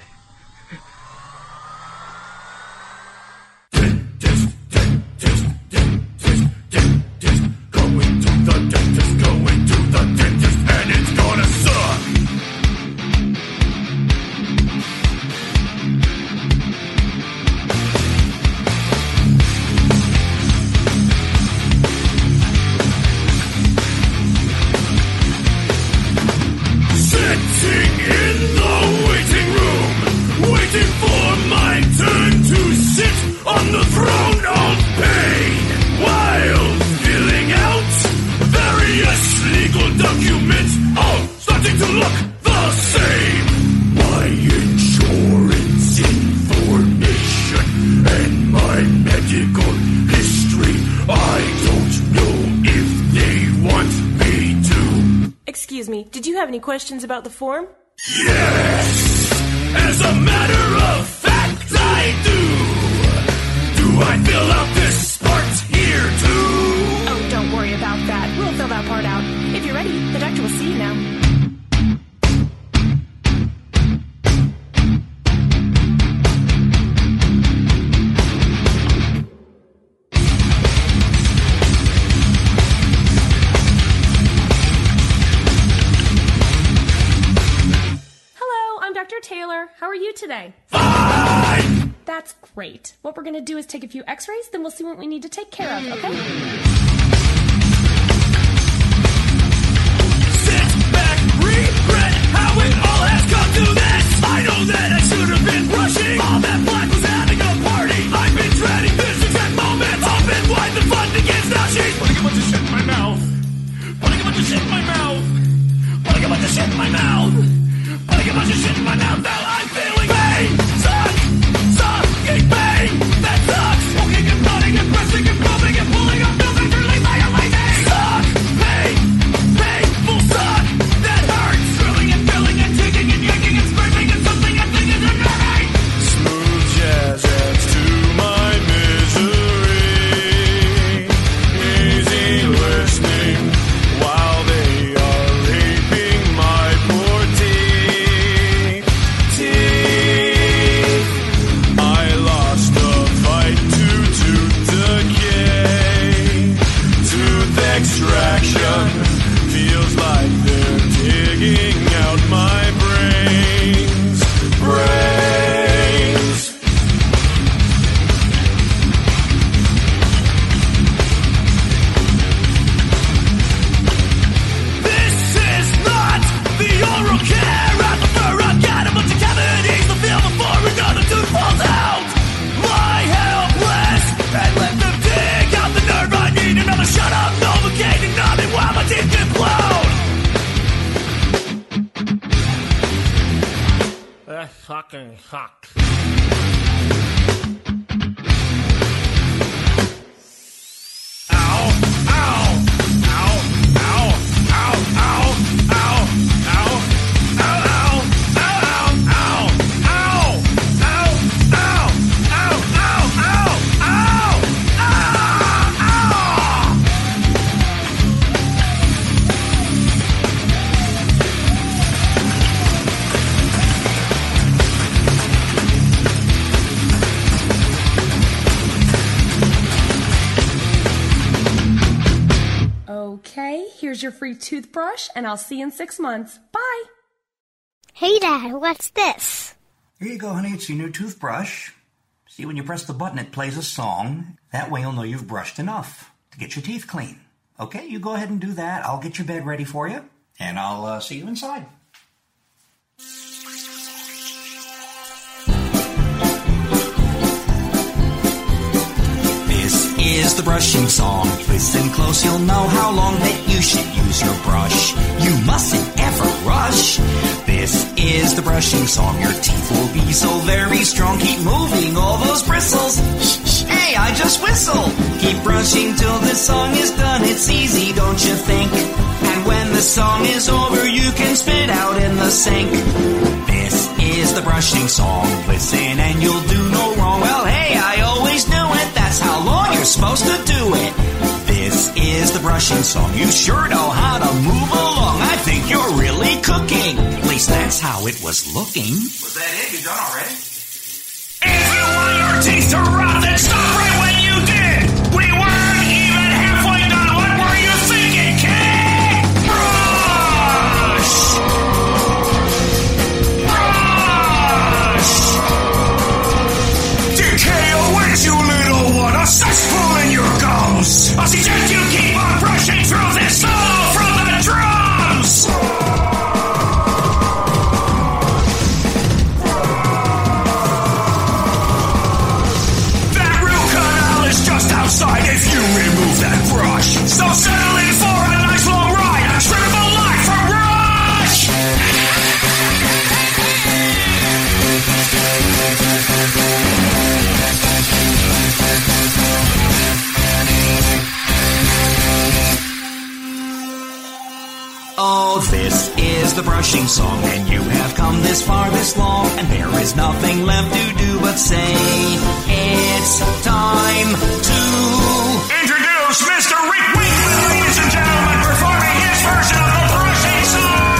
Any questions about the form? Yes! As a matter of fact, I do! Do I fill out this part here, too? Oh, don't worry about that. We'll fill that part out. If you're ready, the doctor will see you now. Taylor, how are you today? Fine! That's great. What we're going to do is take a few x-rays, then we'll see what we need to take care of, okay? Sit back, regret do this. I know that I should have been brushing. All that black was having a party. I've been dreading this exact moment. I've been wide the fun begins now. She's putting a bunch of shit in my mouth. Putting a bunch of shit in my mouth. Putting a bunch of shit in my mouth. Putting a bunch of shit in my mouth. Now I'm feeling pain. Sucking pain. That sucks. Smoking and running and pressing and rubbing and pulling up pills and really violating. Suck. Pain. Painful suck. That hurts. Drilling and filling and digging and yanking and scraping and something and thinking and hurting. Smooth jazz adds to my misery. Easy listening while they are raping my poor teeth. I lost the fight to tooth decay. Tooth extraction feels like they're digging out my brains. This is not the oral care. At the fur, I've got a bunch of cavities to feel before another tooth falls out. Lie helpless and let them dig out the nerve. I need another shut up, Novocaine, and numb it while my teeth implode. That fucking sucks. Okay, here's your free toothbrush, and I'll see you in 6 months. Bye. Hey, Dad, what's this? Here you go, honey. It's your new toothbrush. See, when you press the button, it plays a song. That way you'll know you've brushed enough to get your teeth clean. Okay, you go ahead and do that. I'll get your bed ready for you, and I'll see you inside. This is the brushing song. Listen close, you'll know how long that you should use your brush. You mustn't ever rush. This is the brushing song. Your teeth will be so very strong. Keep moving all those bristles. Hey, I just whistled. Keep brushing till the song is done. It's easy, don't you think? And when the song is over, you can spit out in the sink. This is the brushing song. Listen and you'll do no wrong. Well, hey, I always knew it. That's how long you're supposed to do it. This is the brushing song. You sure know how to move along. I think you're really cooking. At least that's how it was looking. Was that it? You done already? If you want your teeth to rot, then stop right when you did. We weren't even halfway done. What were you thinking, kid? Brush! Brush! Decay awaits you, little one. A cesspool in your gums. I suggest you keep on brushing through this solo from the drums. Just outside if you remove that brush. So settle in for a nice long ride. A trip of a life for Rush! Oh, this is the brushing song, and you have come this far, this long, and there is nothing left to do but say it's time to introduce Mr. Rick Wakeman, ladies and gentlemen, performing his version of the brushing song.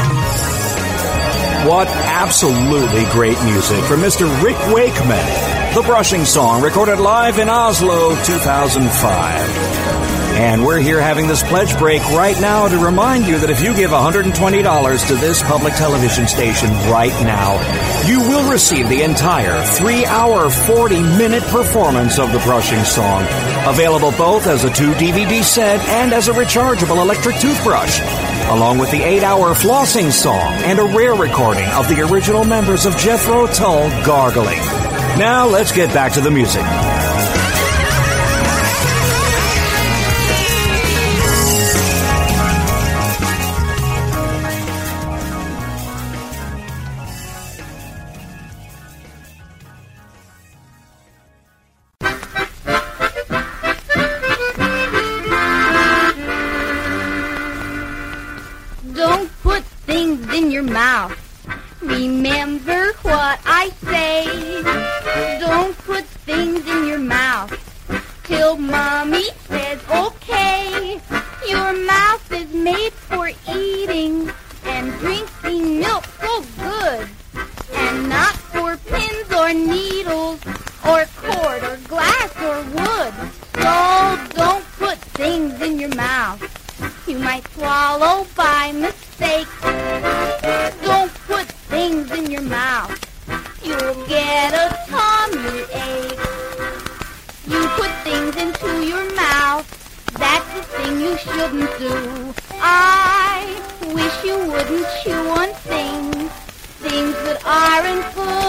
What absolutely great music from Mr. Rick Wakeman. The Brushing Song, recorded live in Oslo, 2005. And we're here having this pledge break right now to remind you that if you give $120 to this public television station right now, you will receive the entire 3-hour, 40-minute performance of The Brushing Song, available both as a 2-DVD set and as a rechargeable electric toothbrush, along with the 8-hour Flossing Song and a rare recording of the original members of Jethro Tull gargling. Now let's get back to the music. Don't put things in your mouth. Remember what I say. Don't put things in your mouth till Mommy says okay. Your mouth is made for eating and drinking milk so good, and not for pins or needles or cord or glass or wood. So don't put things in your mouth you might swallow by mistake. Don't put things in your mouth, you'll get a tummy ache. You put things into your mouth, that's the thing you shouldn't do. I wish you wouldn't chew on things that aren't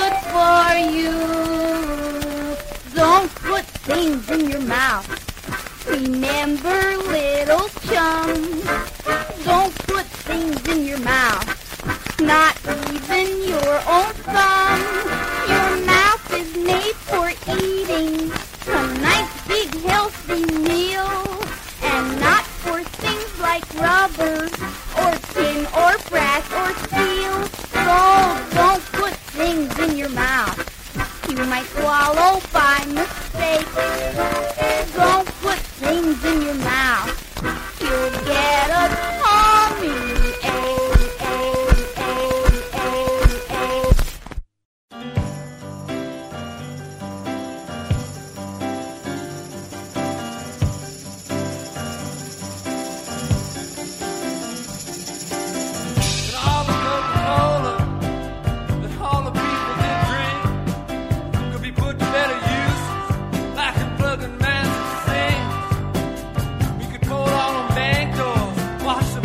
good for you. Don't put things in your mouth. Remember, little chum, don't put things in your mouth, not even your own thumb. Your mouth is made for eating a nice big healthy meal, and not for things like rubber or tin or brass or steel. So don't put things in your mouth you might swallow by mistake. Don't put things in your mouth, you'll get a tummy Wash them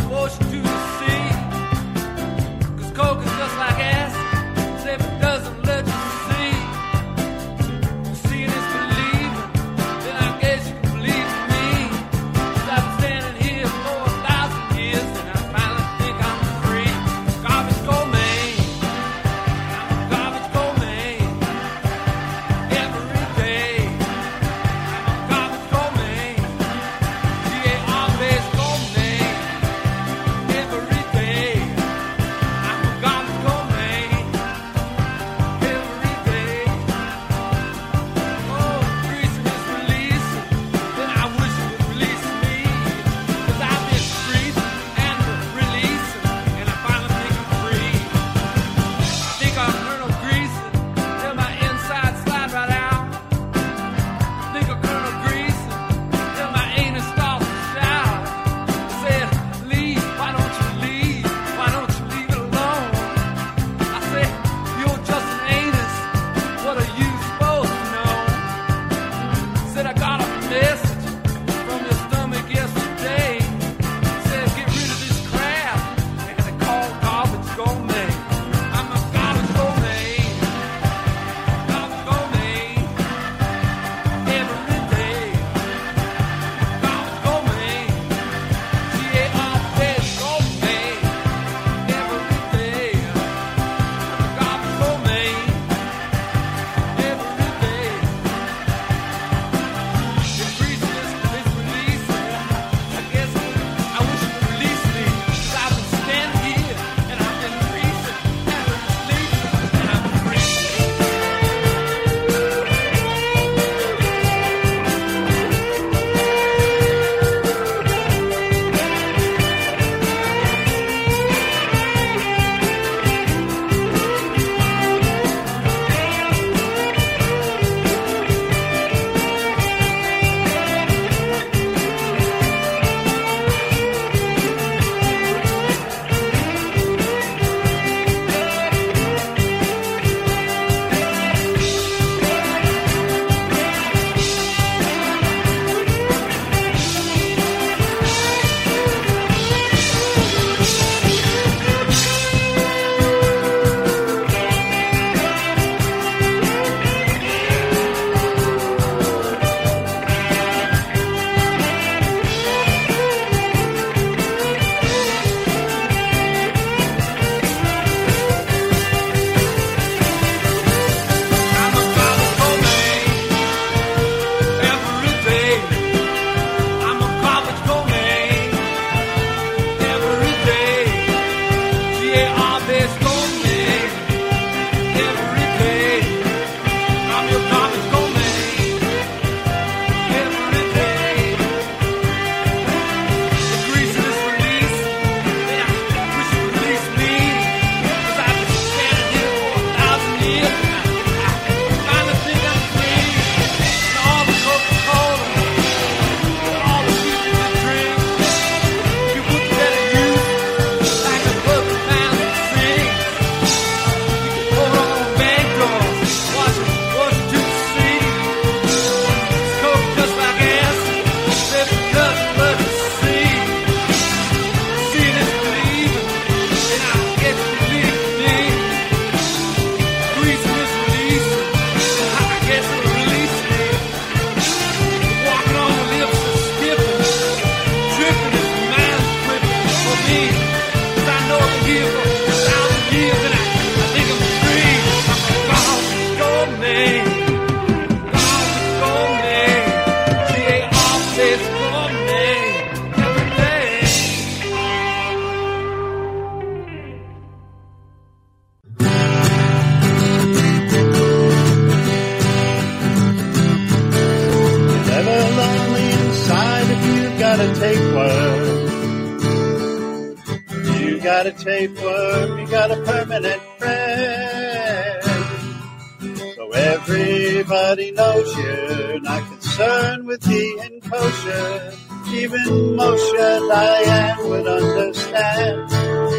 got a tapeworm, you got a permanent friend. So everybody knows you're not concerned with being kosher. Even Moshe Dayan would understand.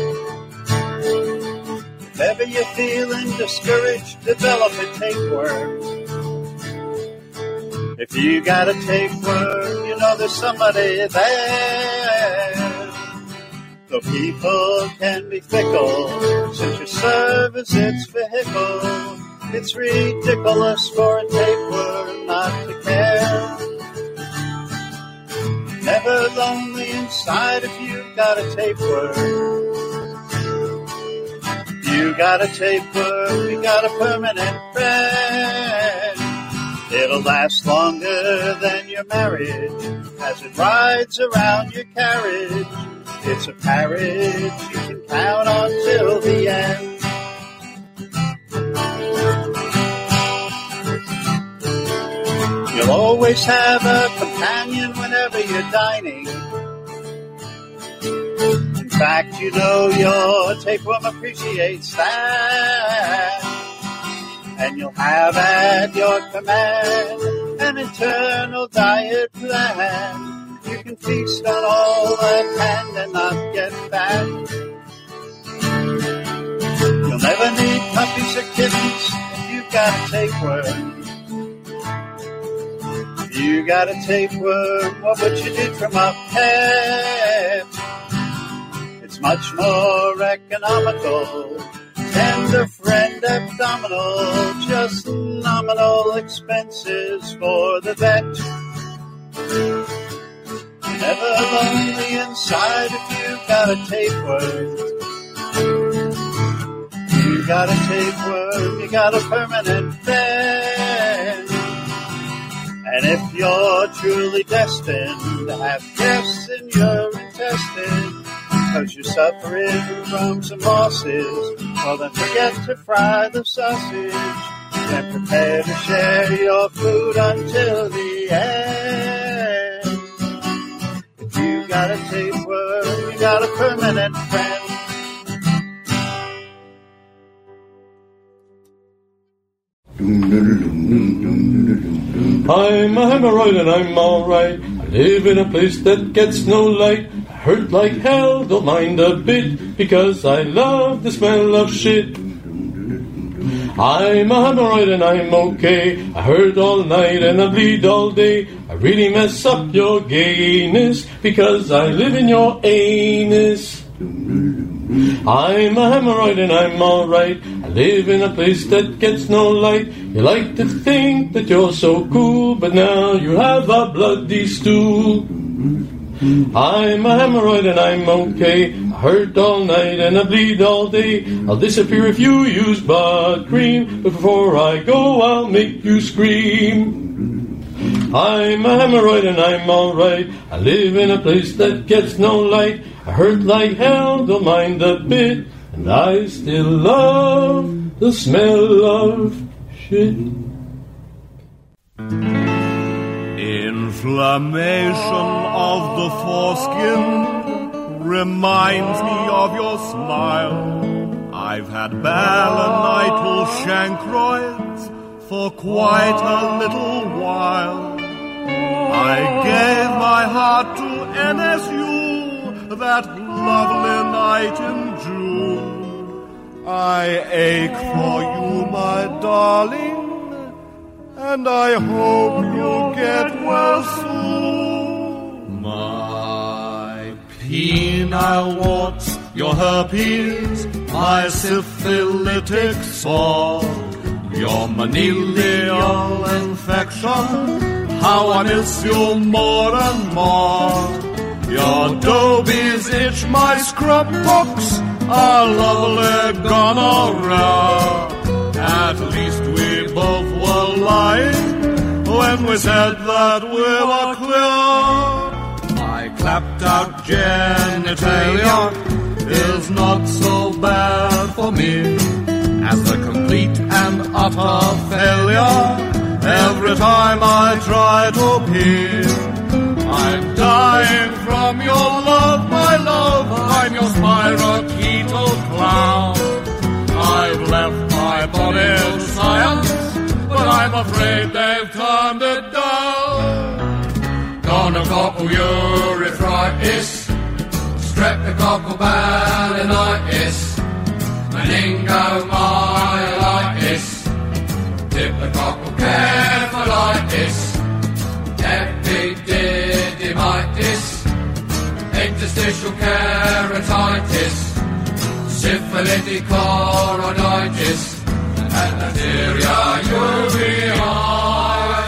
If ever you're feeling discouraged, develop a tapeworm. If you got a tapeworm, you know there's somebody there. Though people can be fickle, since you serve as its vehicle, it's ridiculous for a tapeworm not to care. Never lonely inside if you've got a tapeworm. You got a tapeworm, you got a permanent friend. It'll last longer than your marriage as it rides around your carriage. It's a marriage you can count on till the end. You'll always have a companion whenever you're dining. In fact, you know your tapeworm appreciates that. And you'll have at your command an internal diet plan. You can feast on all at hand and not get fat. You'll never need puppies or kittens if you've got a tapeworm. If you got a tapeworm, what would you do from a pet? It's much more economical. Tender friend abdominal, just nominal expenses for the vet. Never lonely inside if you've got a tapeworm. You got a tapeworm, you got a permanent friend. And if you're truly destined to have guests in your intestine, 'cause you're suffering from some losses, well then forget to fry the sausage and prepare to share your food until the end. If you got a tapeworm, you got a permanent friend. I'm a hemorrhoid and I'm alright. I live in a place that gets no light. I hurt like hell, don't mind a bit, because I love the smell of shit. I'm a hemorrhoid and I'm okay. I hurt all night and I bleed all day. I really mess up your gayness, because I live in your anus. I'm a hemorrhoid and I'm alright. I live in a place that gets no light. You like to think that you're so cool, but now you have a bloody stool. I'm a hemorrhoid and I'm okay. I hurt all night and I bleed all day. I'll disappear if you use butt cream, but before I go I'll make you scream. I'm a hemorrhoid and I'm alright. I live in a place that gets no light. I hurt like hell, don't mind a bit, and I still love the smell of shit. Inflammation of the foreskin reminds me of your smile. I've had balanital chancroids for quite a little while. I gave my heart to NSU that lovely night in June. I ache for you, my darling, and I hope you'll get well soon. My penile warts, your herpes, my syphilitic sore, your manilial infection, how I miss you more and more. Your dobies itch, my scrub books are lovely gonorrhea. At least we both were lying when we said that we were clear. My clapped out genitalia is not so bad for me as the complete and utter failure every time I try to pee. I I'm dying from your love, my love. I'm your spirochetal clown. I've left my body to science, but I'm afraid they've turned it down. Gonococcal urethritis, streptococcal balanitis, meningomyelitis, diplococcal cephalitis, epididymitis, interstitial keratitis, syphilitic choroiditis, and diphtheria uveitis.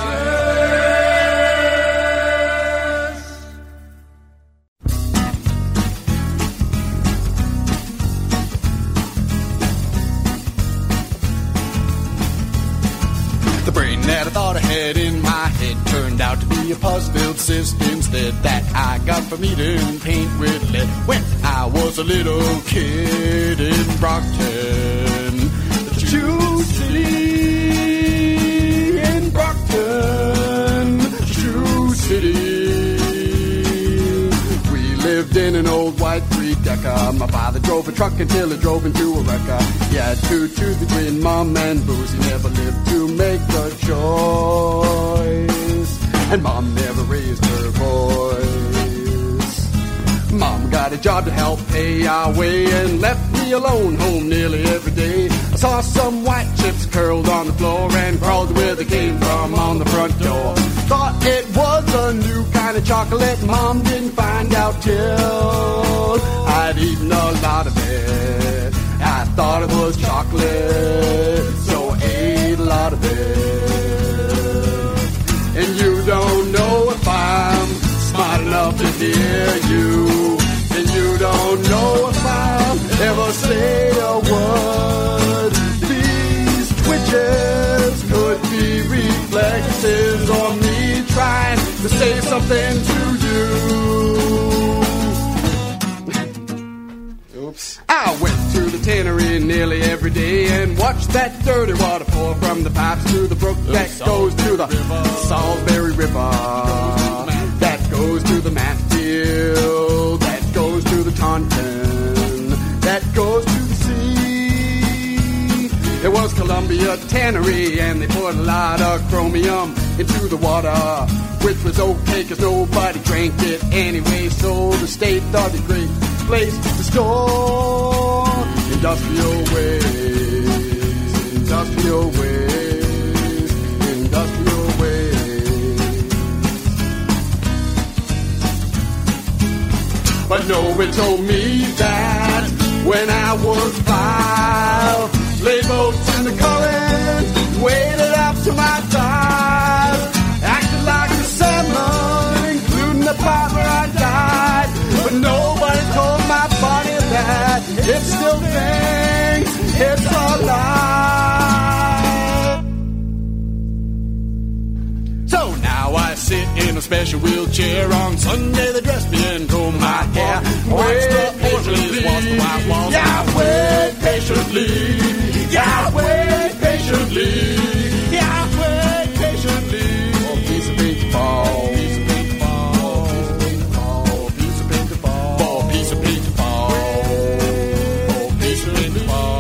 The brain that I thought I had in my head turned out to be a pus-filled cyst instead that I got from eating paint with lead when I was a little kid in Brockton, the Jew City in Brockton, Jew City. We lived in an old white three-decker. My father drove a truck until he drove into a wrecker. He had two tooth between mom and booze. He never lived to make a choice, and mom never raised her voice. Mom got a job to help pay our way and left me alone home nearly every day. I saw some white chips curled on the floor and crawled where they came from on the front door. Thought it was a new kind of chocolate. Mom didn't find out till I'd eaten a lot of it. I thought it was chocolate, so ate a lot of it. And you don't know if I'm smart enough to hear you. And you don't know if I'll ever say a word. These twitches could be reflexes on me trying to say something to you. Oops. I went to the tannery nearly every day and watched that dirty water pour from the pipes to the brook that goes to the Salisbury River, that goes to the Matfield, that goes to the Taunton, that goes to the sea. It was Columbia Tannery and they poured a lot of chromium into the water, which was okay because nobody drank it anyway, so the state thought it great place to store industrial waste, industrial waste, industrial waste. But no one told me that when I was 5, laid boats in the current, waded up to my thighs, acted like a salmon, including the part where I died. But nobody told my body that it still thinks it's alive. So now I sit in a special wheelchair. On Sunday they dress me and comb my hair. Watch the patiently, watch the white walls. Yeah, wait patiently. Yeah, wait patiently. Yeah, wait patiently. Oh, piece of pink ball. Piece of pink ball. Piece of pink ball. Piece of pink ball. Piece of pink ball.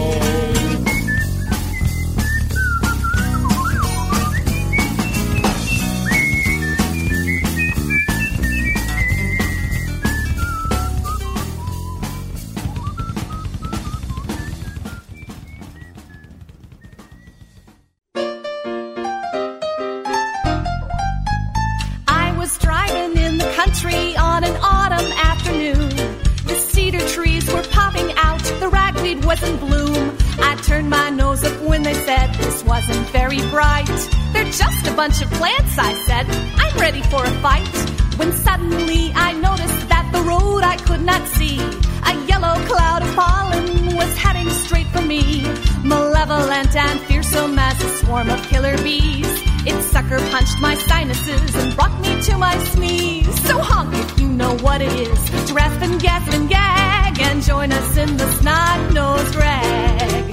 On an autumn afternoon, the cedar trees were popping out, the ragweed was in bloom. I turned my nose up when they said this wasn't very bright. They're just a bunch of plants, I said. I'm ready for a fight. When suddenly I noticed that the road I could not see, a yellow cloud of pollen was heading straight for me. Malevolent and fearsome as a swarm of killer bees, it sucker punched my sinuses and brought me to my sneeze. So honk if you know what it is to rasp and gasp and gag, and join us in the snot-nosed rag.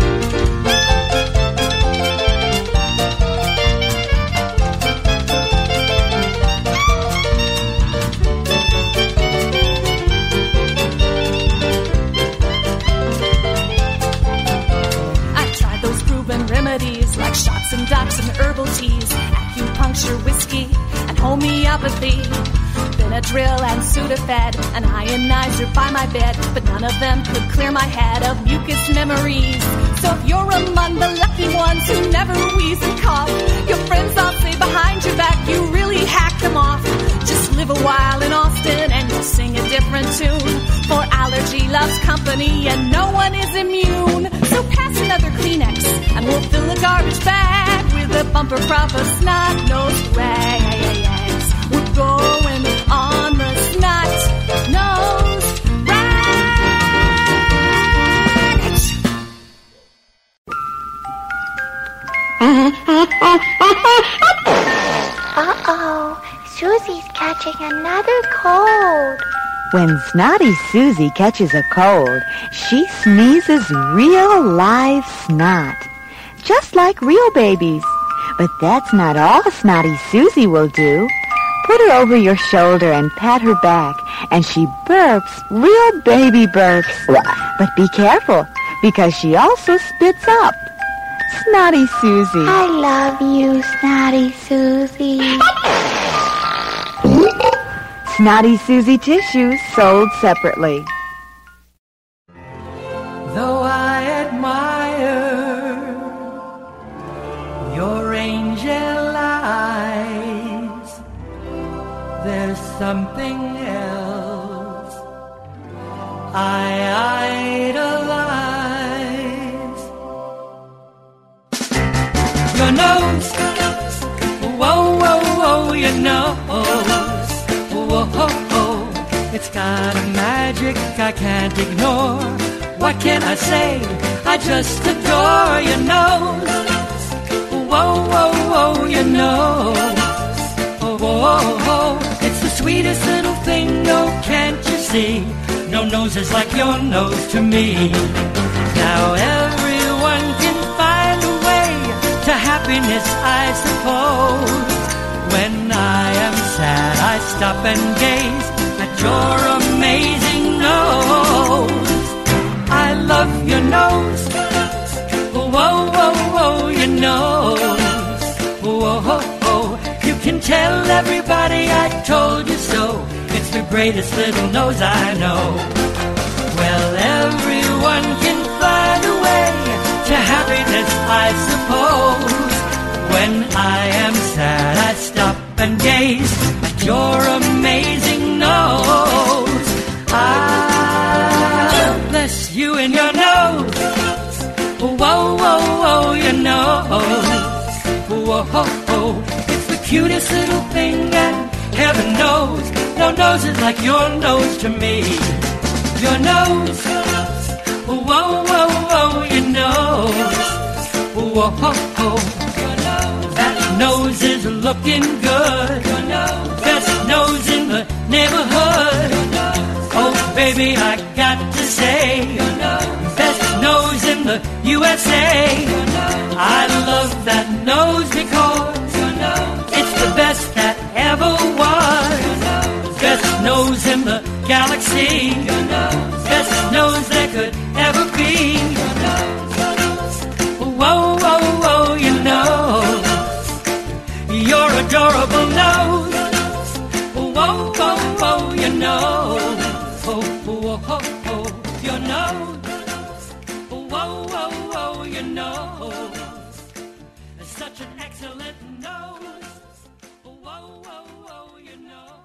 homeopathy. Benadryl and Sudafed, an ionizer by my bed, but none of them could clear my head of mucus memories. So if you're among the lucky ones who never wheeze and cough, your friends all say behind your back you really hacked them off. Just live a while in Austin and you'll sing a different tune. For allergy loves company and no one is immune. So pass another Kleenex and we'll fill a garbage bag with a bumper crop of snot-nosed rags. We're going on the snot-nosed rags. Uh-oh, Susie's catching another cold. When Snotty Susie catches a cold, she sneezes real live snot, just like real babies. But that's not all Snotty Susie will do. Put her over your shoulder and pat her back, and she burps real baby burps. But be careful, because she also spits up. Snotty Susie. I love you, Snotty Susie. Snotty Susie tissues sold separately. Though I admire your angel eyes, there's something else I idolize. Your nose, whoa, whoa, whoa, your nose. Whoa, it's got a magic I can't ignore. What can I say? I just adore your nose. Whoa, whoa, whoa, your nose. Oh, whoa, whoa, it's the sweetest little thing, no, can't you see? No nose is like your nose to me. Now everyone can find a way to happiness, I suppose. When I am sad, I stop and gaze at your amazing nose. I love your nose. Whoa, whoa, whoa, your nose. Whoa, whoa, whoa. You can tell everybody I told you so. It's the greatest little nose I know. Well, everyone can find a way to happiness, I suppose. When I am sad, I stop and gaze at your amazing nose. Ah, bless you and your nose. Whoa, whoa, whoa, your nose. Whoa, whoa, it's the cutest little thing, and heaven knows no nose is like your nose to me. Your nose. Whoa, whoa, whoa, your nose. Whoa, whoa. That nose is looking good. Best nose in the neighborhood. Oh, baby, I got to say, best nose in the USA. I love that nose because it's the best that ever was. Best nose in the galaxy. Best nose there could ever be. Whoa, whoa, whoa, you know. Your adorable nose. Whoa, whoa, whoa, your nose. Whoa, whoa, whoa, your nose. Whoa, whoa, whoa, your nose. Such an excellent nose. Whoa, whoa, whoa, your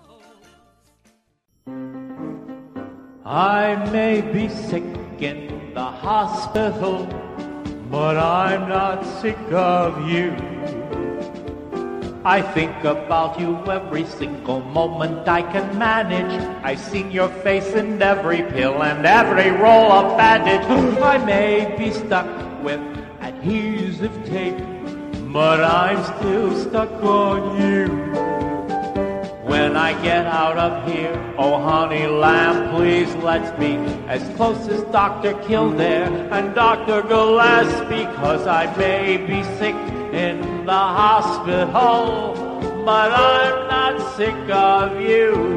nose. I may be sick in the hospital, but I'm not sick of you. I think about you every single moment I can manage. I've seen your face in every pill and every roll of bandage. I may be stuck with adhesive tape, but I'm still stuck on you. When I get out of here, oh honey lamb, please let's be as close as Dr. Kildare and Dr. Gillespie, 'cause I may be sick in the hospital, but I'm not sick of you.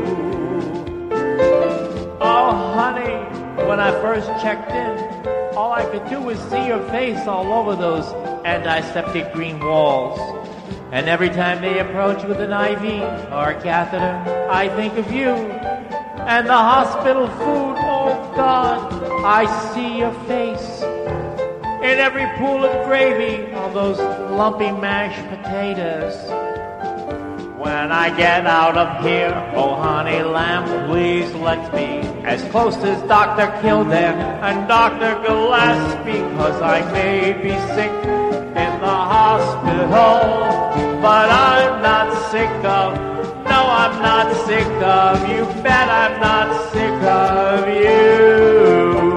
Oh honey, when I first checked in, all I could do was see your face all over those antiseptic green walls. And every time they approach with an IV or a catheter, I think of you. And the hospital food, oh God, I see your face. In every pool of gravy, all those lumpy mashed potatoes. When I get out of here, oh honey lamb, please let me as close as Dr. Kildare and Dr. Gillespie, 'cause I may be sick in the hospital, but I'm not sick of, no, I'm not sick of, you bet I'm not sick of you.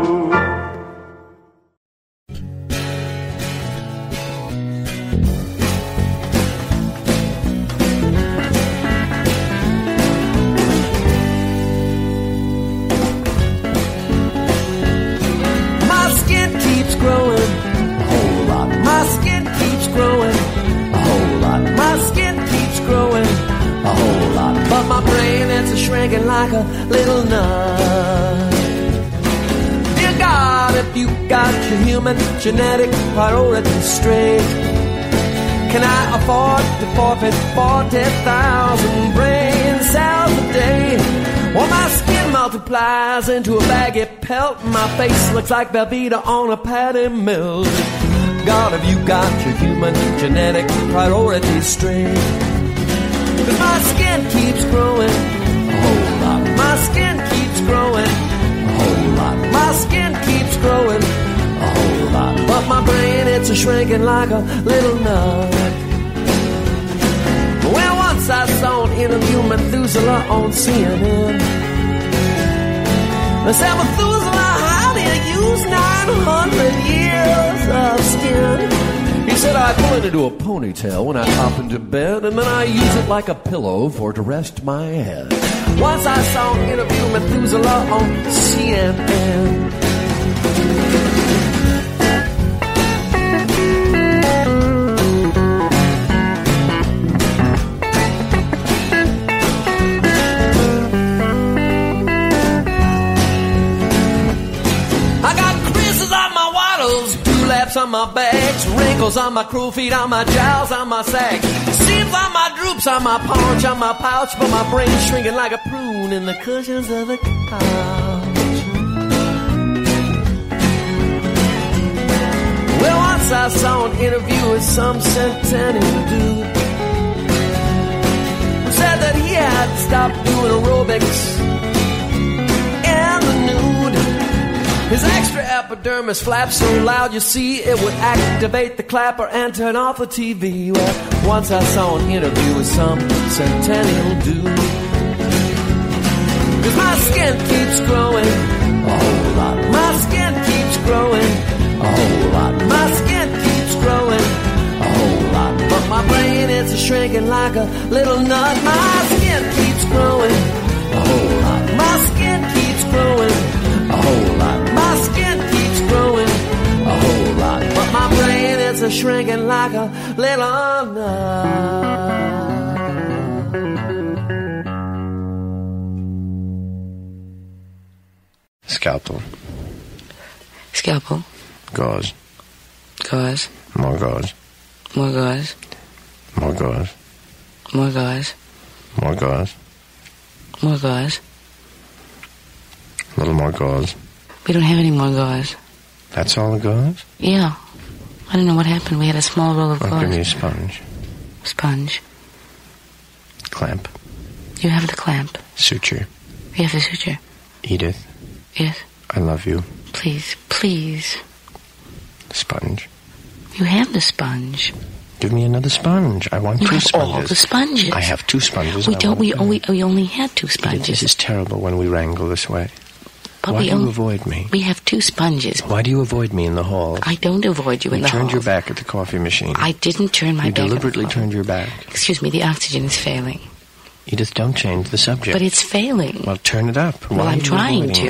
Shrinking like a little nut. Dear God, if you got your human genetic priorities straight, can I afford to forfeit 40,000 brain cells a day? Well, my skin multiplies into a baggy pelt. My face looks like Velveeta on a patty melt. God, if you got your human genetic priorities straight, 'cause my skin keeps growing. My skin keeps growing a whole lot. My skin keeps growing a whole lot. But my brain, it's a shrinking like a little nut. Well, once I saw an interview Methuselah on CNN. They said, Methuselah, how do you use 900 years of skin? He said, I pull it into a ponytail when I hop into bed, and then I use it like a pillow for to rest my head. Once I saw an interview Methuselah on CNN. I got creases on my waddles, dewlaps on my bags, wrinkles on my cruel feet, on my jowls, on my sack. Seems on my droops, on my paunch, on my pouch, but my brain's shrinking like a prune in the cushions of the couch. Well, once I saw an interview with some centennial dude who said that he had stopped doing aerobics in the nude. His extra epidermis flapped so loud, you see, it would activate the clapper and turn off the TV. Well, once I saw an interview with some centennial dude. 'Cause my skin keeps growing a whole lot. My skin keeps growing a whole lot. My skin keeps growing a whole lot. But my brain, it's a shrinking like a little nut. My skin keeps growing a whole lot. My skin keeps growing a whole lot. My skin keeps growing a whole lot. But my brain, it's a shrinking like a little nut. Scalpel. Scalpel. Gauze. Gauze. More gauze. More gauze. More gauze. More gauze. More gauze. More gauze. A little more gauze. We don't have any more gauze. That's all the gauze? Yeah. I don't know what happened. We had a small roll of gauze. Give me a sponge. Sponge. Clamp. You have the clamp. Suture. We have the suture. Edith. Yes. I love you. Please, please. Sponge. You have the sponge. Give me another sponge. I want you two have sponges. All the sponges. I have two sponges. We don't. We only had two sponges. This is terrible when we wrangle this way. But Why do you avoid me? We have two sponges. Why do you avoid me in the hall? I don't avoid you in the hall. You turned your back at the coffee machine. I didn't turn my back. You deliberately turned your back. Excuse me, the oxygen is failing. Edith, don't change the subject. But it's failing. Well, turn it up. Well, I'm trying to.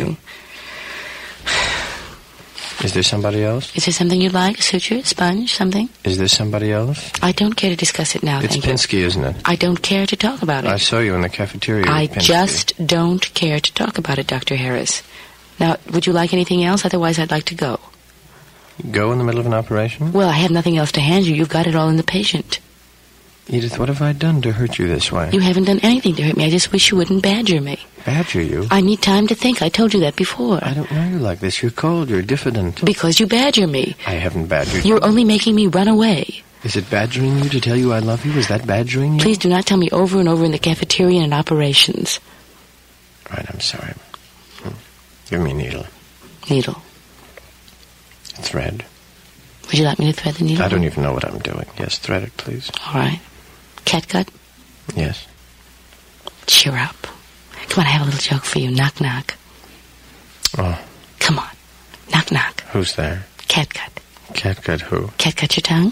Is there somebody else? Is there something you'd like? A suture, sponge, something? Is there somebody else? I don't care to discuss it now, It's thank you. Pinsky, isn't it? I don't care to talk about it. I saw you in the cafeteria. I just don't care to talk about it, Dr. Harris. Now, would you like anything else? Otherwise, I'd like to go. Go in the middle of an operation? Well, I have nothing else to hand you. You've got it all in the patient. Edith, what have I done to hurt you this way? You haven't done anything to hurt me. I just wish you wouldn't badger me. Badger you? I need time to think. I told you that before. I don't know you like this. You're cold. You're diffident. Because you badger me. I haven't badgered you. You're only making me run away. Is it badgering you to tell you I love you? Is that badgering you? Please do not tell me over and over in the cafeteria and in operations. Right, I'm sorry. Give me a needle. Needle. Thread. Would you like me to thread the needle? I don't even know what I'm doing. Yes, thread it, please. All right. Catgut? Yes. Cheer up. Come on, I have a little joke for you. Knock, knock. Oh. Come on. Knock, knock. Who's there? Catgut. Catgut who? Catgut your tongue?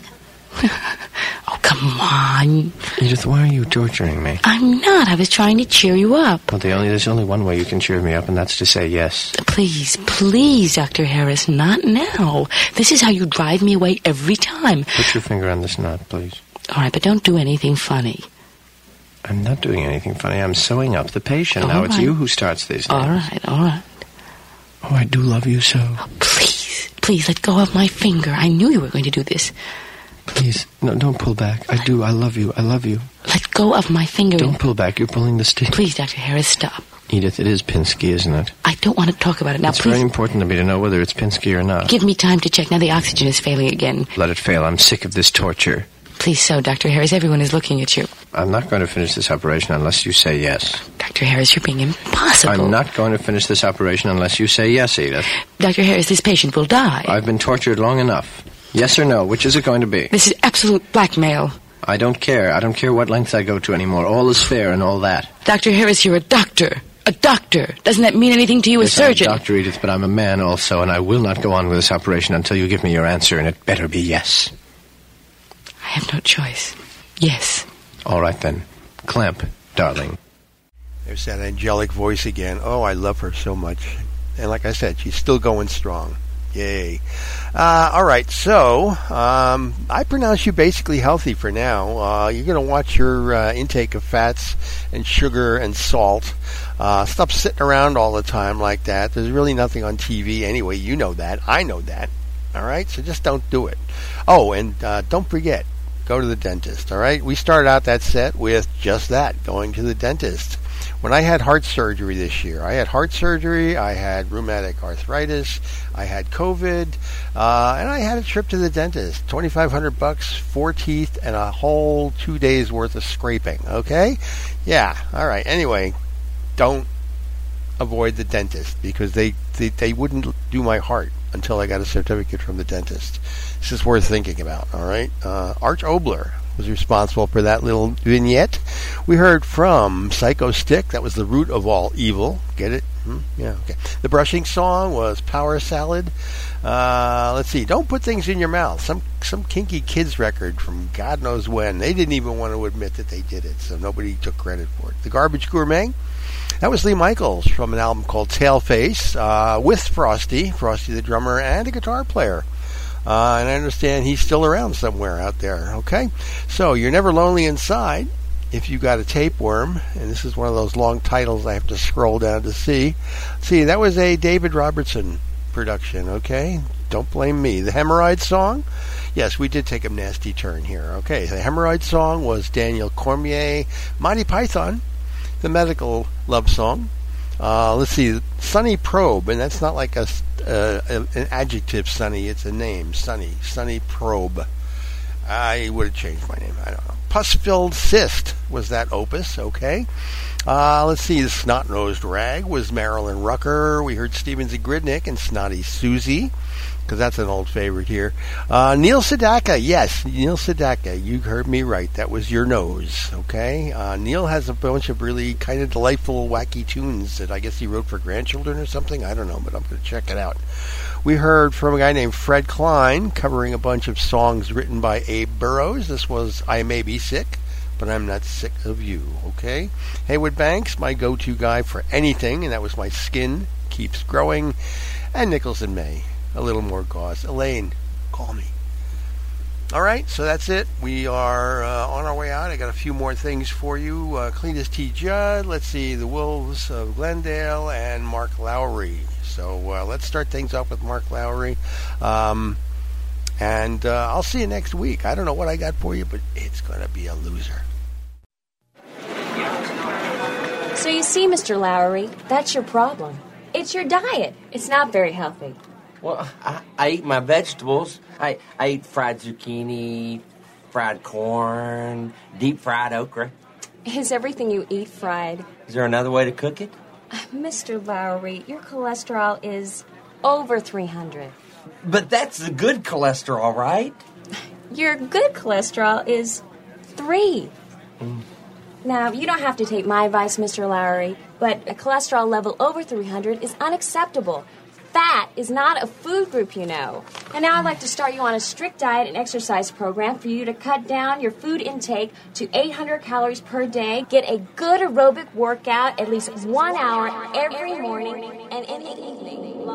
Oh, come on. Edith, why are you torturing me? I'm not. I was trying to cheer you up. Well, there's only one way you can cheer me up, and that's to say yes. Please, please, Dr. Harris, not now. This is how you drive me away every time. Put your finger on this knot, please. All right, but don't do anything funny. I'm not doing anything funny. I'm sewing up the patient. Now it's you who starts these things. All right. Oh, I do love you so. Oh, please, let go of my finger. I knew you were going to do this. Please, no, don't pull back. I do. I love you. Let go of my finger. Don't pull back. You're pulling the stitch. Please, Dr. Harris, stop. Edith, it is Pinsky, isn't it? I don't want to talk about it now, It's please. very important to me to know whether it's Pinsky or not. Give me time to check. Now the oxygen is failing again. Let it fail. I'm sick of this torture. Please so, Dr. Harris. Everyone is looking at you. I'm not going to finish this operation unless you say yes. Dr. Harris, you're being impossible. I'm not going to finish this operation unless you say yes, Edith. Dr. Harris, this patient will die. I've been tortured long enough. Yes or no? Which is it going to be? This is absolute blackmail. I don't care. I don't care what lengths I go to anymore. All is fair and all that. Dr. Harris, you're a doctor. A doctor. Doesn't that mean anything to you, Yes, a surgeon? I'm a doctor, Edith, but I'm a man also, and I will not go on with this operation until you give me your answer, and it better be yes. I have no choice. Yes. All right, then. Clamp, darling. There's that angelic voice again. Oh, I love her so much. And like I said, she's still going strong. Yay. All right, so I pronounce you basically healthy for now. You're going to watch your intake of fats and sugar and salt. Stop sitting around all the time like that. There's really nothing on TV anyway. You know that. I know that. All right, so just don't do it. Oh, and don't forget, go to the dentist. All right, we started out that set with just that, going to the dentist. When I had heart surgery this year, I had rheumatic arthritis, I had COVID, and I had a trip to the dentist. $2,500, 4 teeth, and a whole 2 days worth of scraping. Okay? Yeah. All right. Anyway, don't avoid the dentist because they wouldn't do my heart until I got a certificate from the dentist. This is worth thinking about. All right. Arch Obler was responsible for that little vignette. We heard from Psycho Stick. That was The Root of All Evil. Get it? Yeah, okay. The brushing song was Power Salad. Let's see. Don't Put Things in Your Mouth. Some kinky kids record from God knows when. They didn't even want to admit that they did it, so nobody took credit for it. The Garbage Gourmet. That was Lee Michaels from an album called Tailface with Frosty the drummer, and a guitar player. And I understand he's still around somewhere out there, okay? So, You're Never Lonely Inside, If You Got a Tapeworm, and this is one of those long titles I have to scroll down to see. See, that was a David Robertson production, okay? Don't blame me. The Hemorrhoid Song, yes, we did take a nasty turn here, okay? The Hemorrhoid Song was Daniel Cormier, Monty Python, the medical love song. Let's see, Sunny Probe, and that's not like an adjective, Sunny, it's a name, Sunny Probe. I would have changed my name, I don't know. Pus-Filled Cyst was that opus, okay. Let's see, The Snot-Nosed Rag was Marilyn Rucker. We heard Stephen Zagridnik and Snotty Susie, because that's an old favorite here. Neil Sedaka, yes, Neil Sedaka, you heard me right. That was Your Nose, okay? Neil has a bunch of really kind of delightful, wacky tunes that I guess he wrote for grandchildren or something. I don't know, but I'm going to check it out. We heard from a guy named Fred Klein covering a bunch of songs written by Abe Burrows. This was I May Be Sick, But I'm Not Sick of You, okay? Haywood Banks, my go-to guy for anything, and that was My Skin Keeps Growing. And Nichols and May. A little more gauze. Elaine, call me. All right, so that's it. We are on our way out. I got a few more things for you. Cletus T. Judd, let's see, the Wolves of Glendale, and Mark Lowry. So let's start things off with Mark Lowry. And I'll see you next week. I don't know what I got for you, but it's going to be a loser. So you see, Mr. Lowry, that's your problem. It's your diet. It's not very healthy. Well, I eat my vegetables. I eat fried zucchini, fried corn, deep fried okra. Is everything you eat fried? Is there another way to cook it? Mr. Lowry, your cholesterol is over 300. But that's the good cholesterol, right? Your good cholesterol is 3. Now, you don't have to take my advice, Mr. Lowry, but a cholesterol level over 300 is unacceptable. Fat is not a food group, you know. And now I'd like to start you on a strict diet and exercise program for you to cut down your food intake to 800 calories per day, get a good aerobic workout at least 1 hour every morning and in the evening.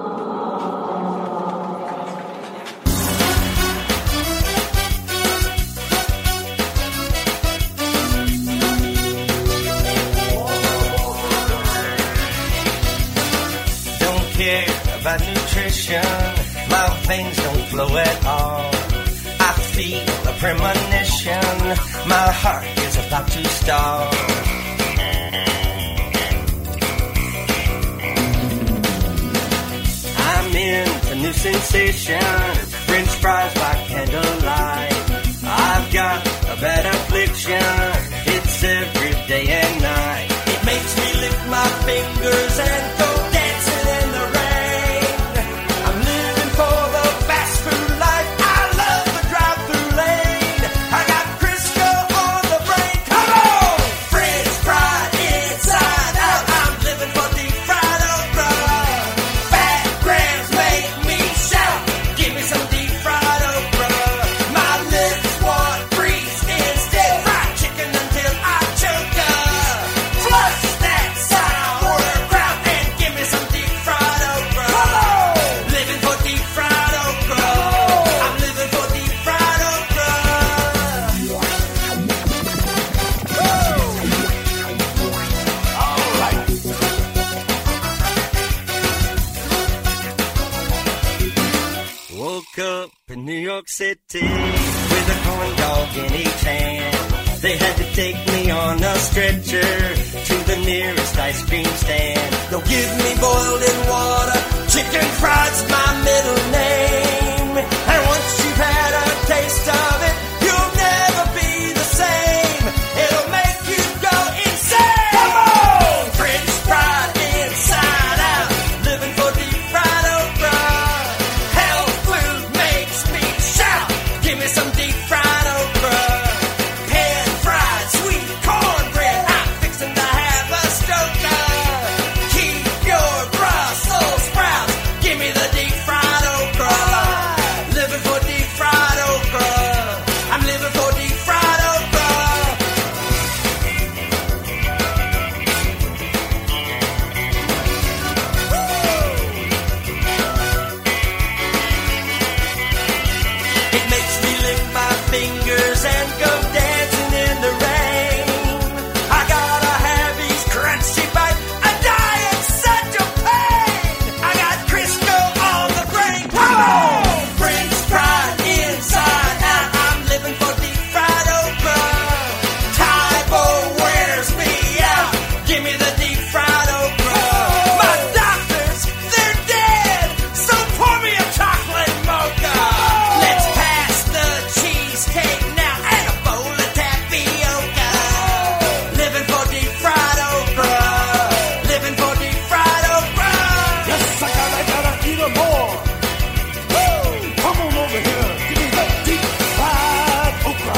About nutrition, my veins don't flow at all. I feel a premonition, my heart is about to stall. I'm into new sensation, French fries by candlelight. I've got a bad affliction, it's every day and night. It makes me lift my fingers and go dancing in the rain. City with a corn dog in each hand. They had to take me on a stretcher to the nearest ice cream stand. They'll give me boiled in water, chicken fried's my middle name. And once you've had a taste of it, you'll never be the same. It'll make you go insane. Come on! French fried inside out, living for deep fried okra. Health food makes me shout. Give me some deep fried okra. Pan-fried sweet cornbread. I'm fixing to have a stoker. Keep your Brussels sprouts. Give me the deep fried okra. Living for deep fried okra. I'm living for deep fried okra. It makes me lift my fingers and go dancing in the rain. I gotta have these crunchy bites. A diet's such a pain. I got Crisco on the brain. Come on! French fried inside out. I'm living for deep fried okra. Tybo wears me out. Give me the deep fried okra. My doctors, they're dead. So pour me a chocolate mocha. Let's pass the cheesecake now and a bowl of tapioca. Living for deep fried okra. Living for deep fried okra. Yes, I gotta eat 'em more. Woo! Come on over here. Give me that deep fried okra.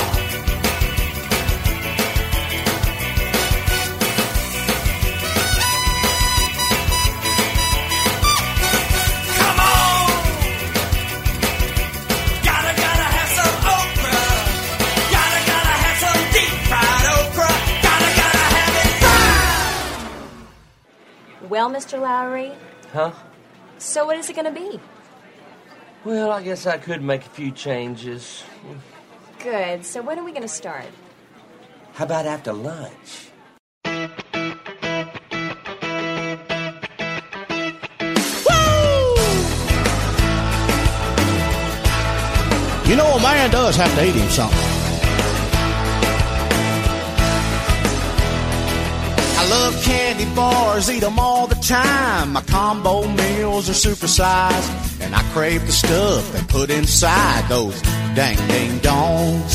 Come on! Gotta have some okra. Gotta have some deep fried okra. Gotta have it fried. Well, Mr. Lowry, Huh? so what is it going to be? Well, I guess I could make a few changes. Good. So when are we going to start? How about after lunch? man does have to eat him something. I love candy bars, eat them all the time. My combo meals are supersized, and I crave the stuff they put inside those dang ding dongs.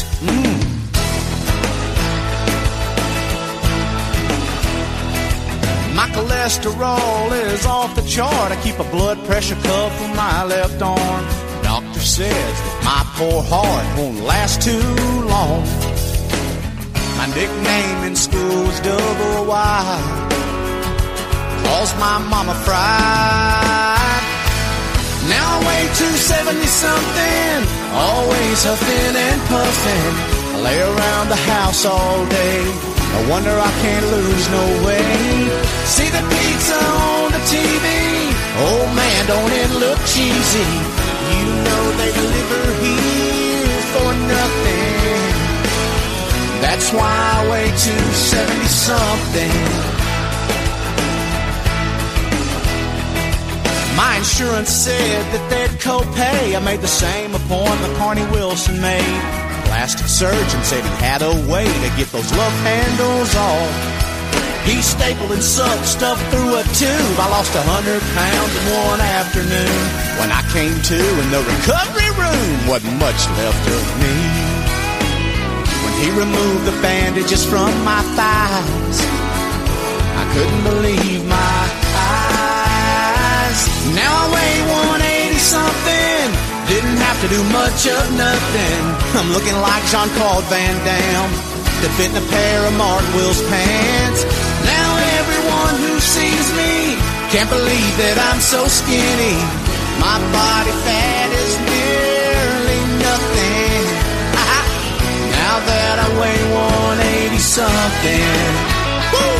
My cholesterol is off the chart. I keep a blood pressure cuff on my left arm. The doctor says that my poor heart won't last too long. My nickname in school was Double Y, 'cause my mama fried. Now I weigh 270-something, always huffing and puffing. I lay around the house all day, no wonder I can't lose no weight. See the pizza on the TV, oh man, don't it look cheesy. You know they deliver here for nothing. That's why I weigh 270-something. My insurance said that they'd co-pay. I made the same appointment Carney Wilson made. Plastic surgeon said he had a way to get those love handles off. He stapled and sucked stuff through a tube. I lost 100 pounds in one afternoon. When I came to in the recovery room, wasn't much left of me. When he removed the bandages from my thighs, I couldn't believe my eyes. Now I weigh 180-something, didn't have to do much of nothing. I'm looking like Jean-Claude Van Damme, to fit in a pair of Mark Wills pants. Now everyone who sees me can't believe that I'm so skinny. My body fat is nearly nothing. Now that I weigh 180-something. Woo!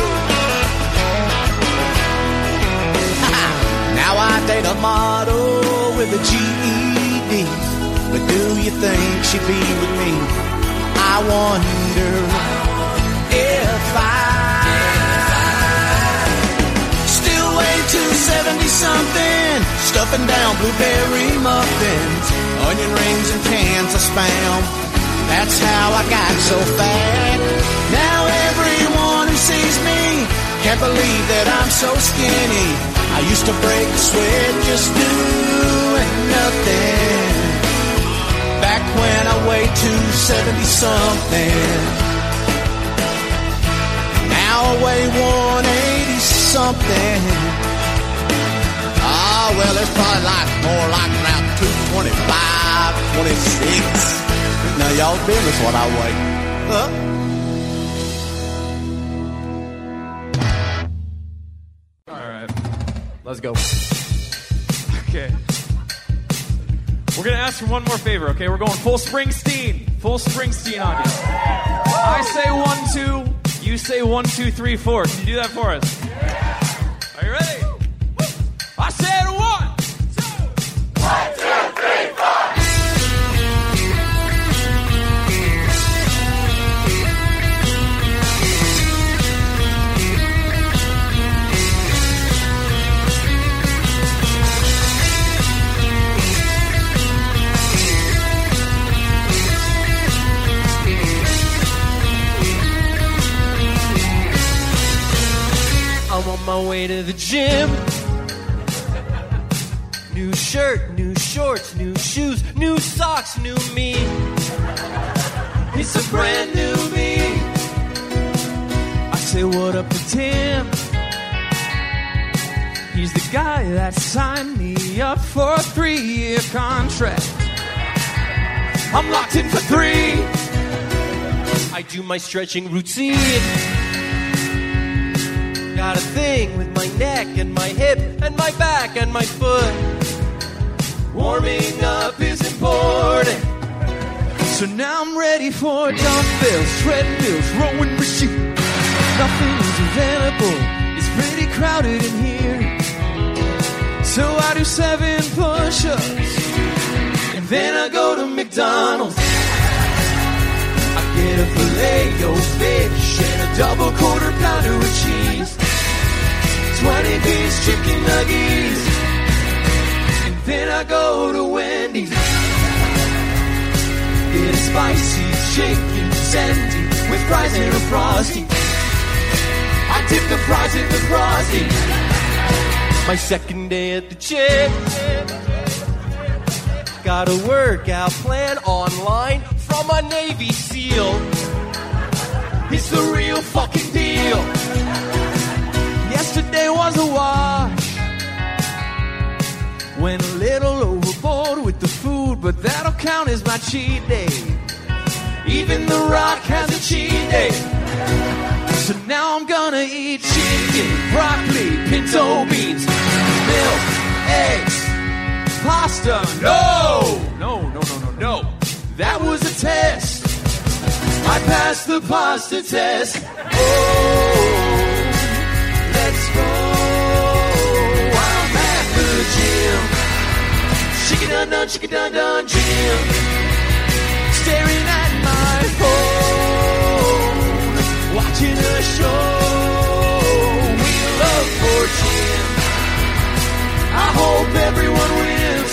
Now I date a model with a GED. But do you think she'd be with me? I wonder if I still weigh 270-something, stuffing down blueberry muffins, onion rings and cans of Spam. That's how I got so fat. Now everyone who sees me can't believe that I'm so skinny. I used to break a sweat just doing nothing, back when I weighed 270-something. Now I weigh 180-something. Ah, well, there's probably more like around 225, 26. Now, y'all business what I weigh. Huh? All right. Let's go. Okay. We're going to ask for one more favor, okay? We're going full Springsteen. Full Springsteen on you. I say 1, 2. You say 1, 2, 3, 4. Can you do that for us? Are you ready? I said 1, 2. 1, 2, 3, 4. I'm on my way to the gym. New shirt, new shorts, new shoes, new socks, new me. It's a brand new me. I say what up to Tim. He's the guy that signed me up for a 3-year contract. I'm locked in for 3. I do my stretching routine. Got a thing with my neck and my hip and my back and my foot. Warming up is important. So now I'm ready for dumbbells, treadmills, rowing machine. Nothing is available. It's pretty crowded in here. So I do 7 push-ups, and then I go to McDonald's. I get a Filet-O-Fish and a double quarter pounder with cheese, 20-piece chicken nuggets, and then I go to Wendy's. spicy chicken sandy with fries and a Frosty. I dip the fries in the Frosty. My second day at the gym, got a workout plan online from a Navy SEAL. It's the real fucking deal. Yesterday was a wash. Went a little overboard with the food, but that'll count as my cheat day. Even The Rock has a cheat day. So now I'm gonna eat chicken, broccoli, pinto beans, milk, eggs, pasta. No! No. That was a test. I passed the pasta test. Oh, let's go. I'm at the gym. Chicken dun gym. Staring at my phone, watching a show. Wheel of Fortune. I hope everyone wins.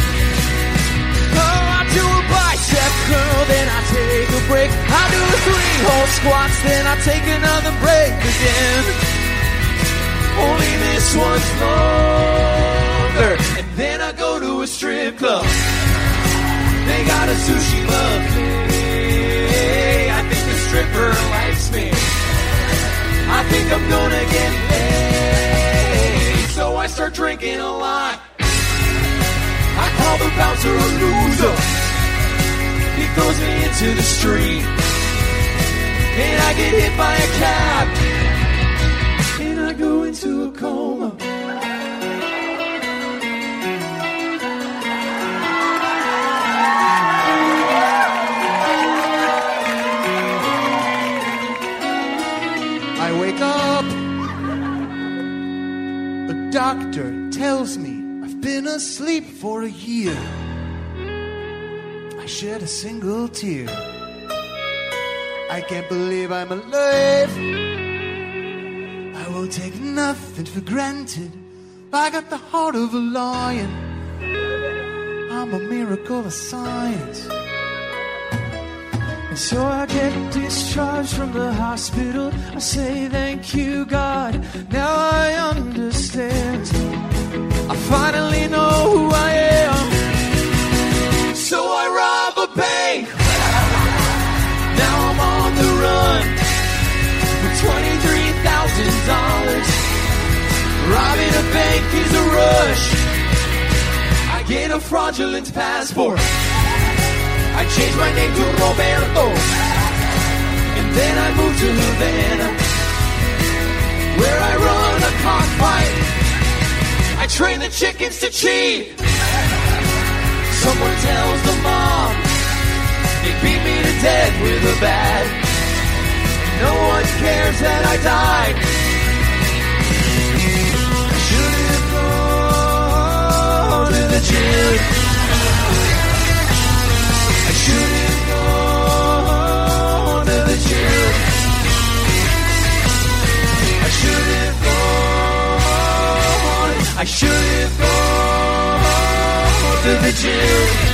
Oh, I do a bicep curl, then I take a break. I do 3 whole squats, then I take another break again. Only this one's longer. And then I go to a strip club. They got a sushi buffet. I think the stripper likes me. I think I'm gonna get laid. So I start drinking a lot. I call the bouncer a loser. He throws me into the street. And I get hit by a cab. And I go into a coma. I wake up. The doctor tells me I've been asleep for a year. I shed a single tear. I can't believe I'm alive. I will take nothing for granted. I got the heart of a lion. I'm a miracle of science. And so I get discharged from the hospital. I say thank you, God. Now I understand. I finally know who I am. So I rob a bank. Now I'm on the run for $23,000. Robbing a bank is a rush. I get a fraudulent passport. I changed my name to Roberto. And then I moved to Havana, where I run a cockfight. I train the chickens to cheat. Someone tells the mom they beat me to death with a bat. No one cares that I died. I should have gone to the gym. I should have gone to the gym. I should have gone. I should have gone to the gym.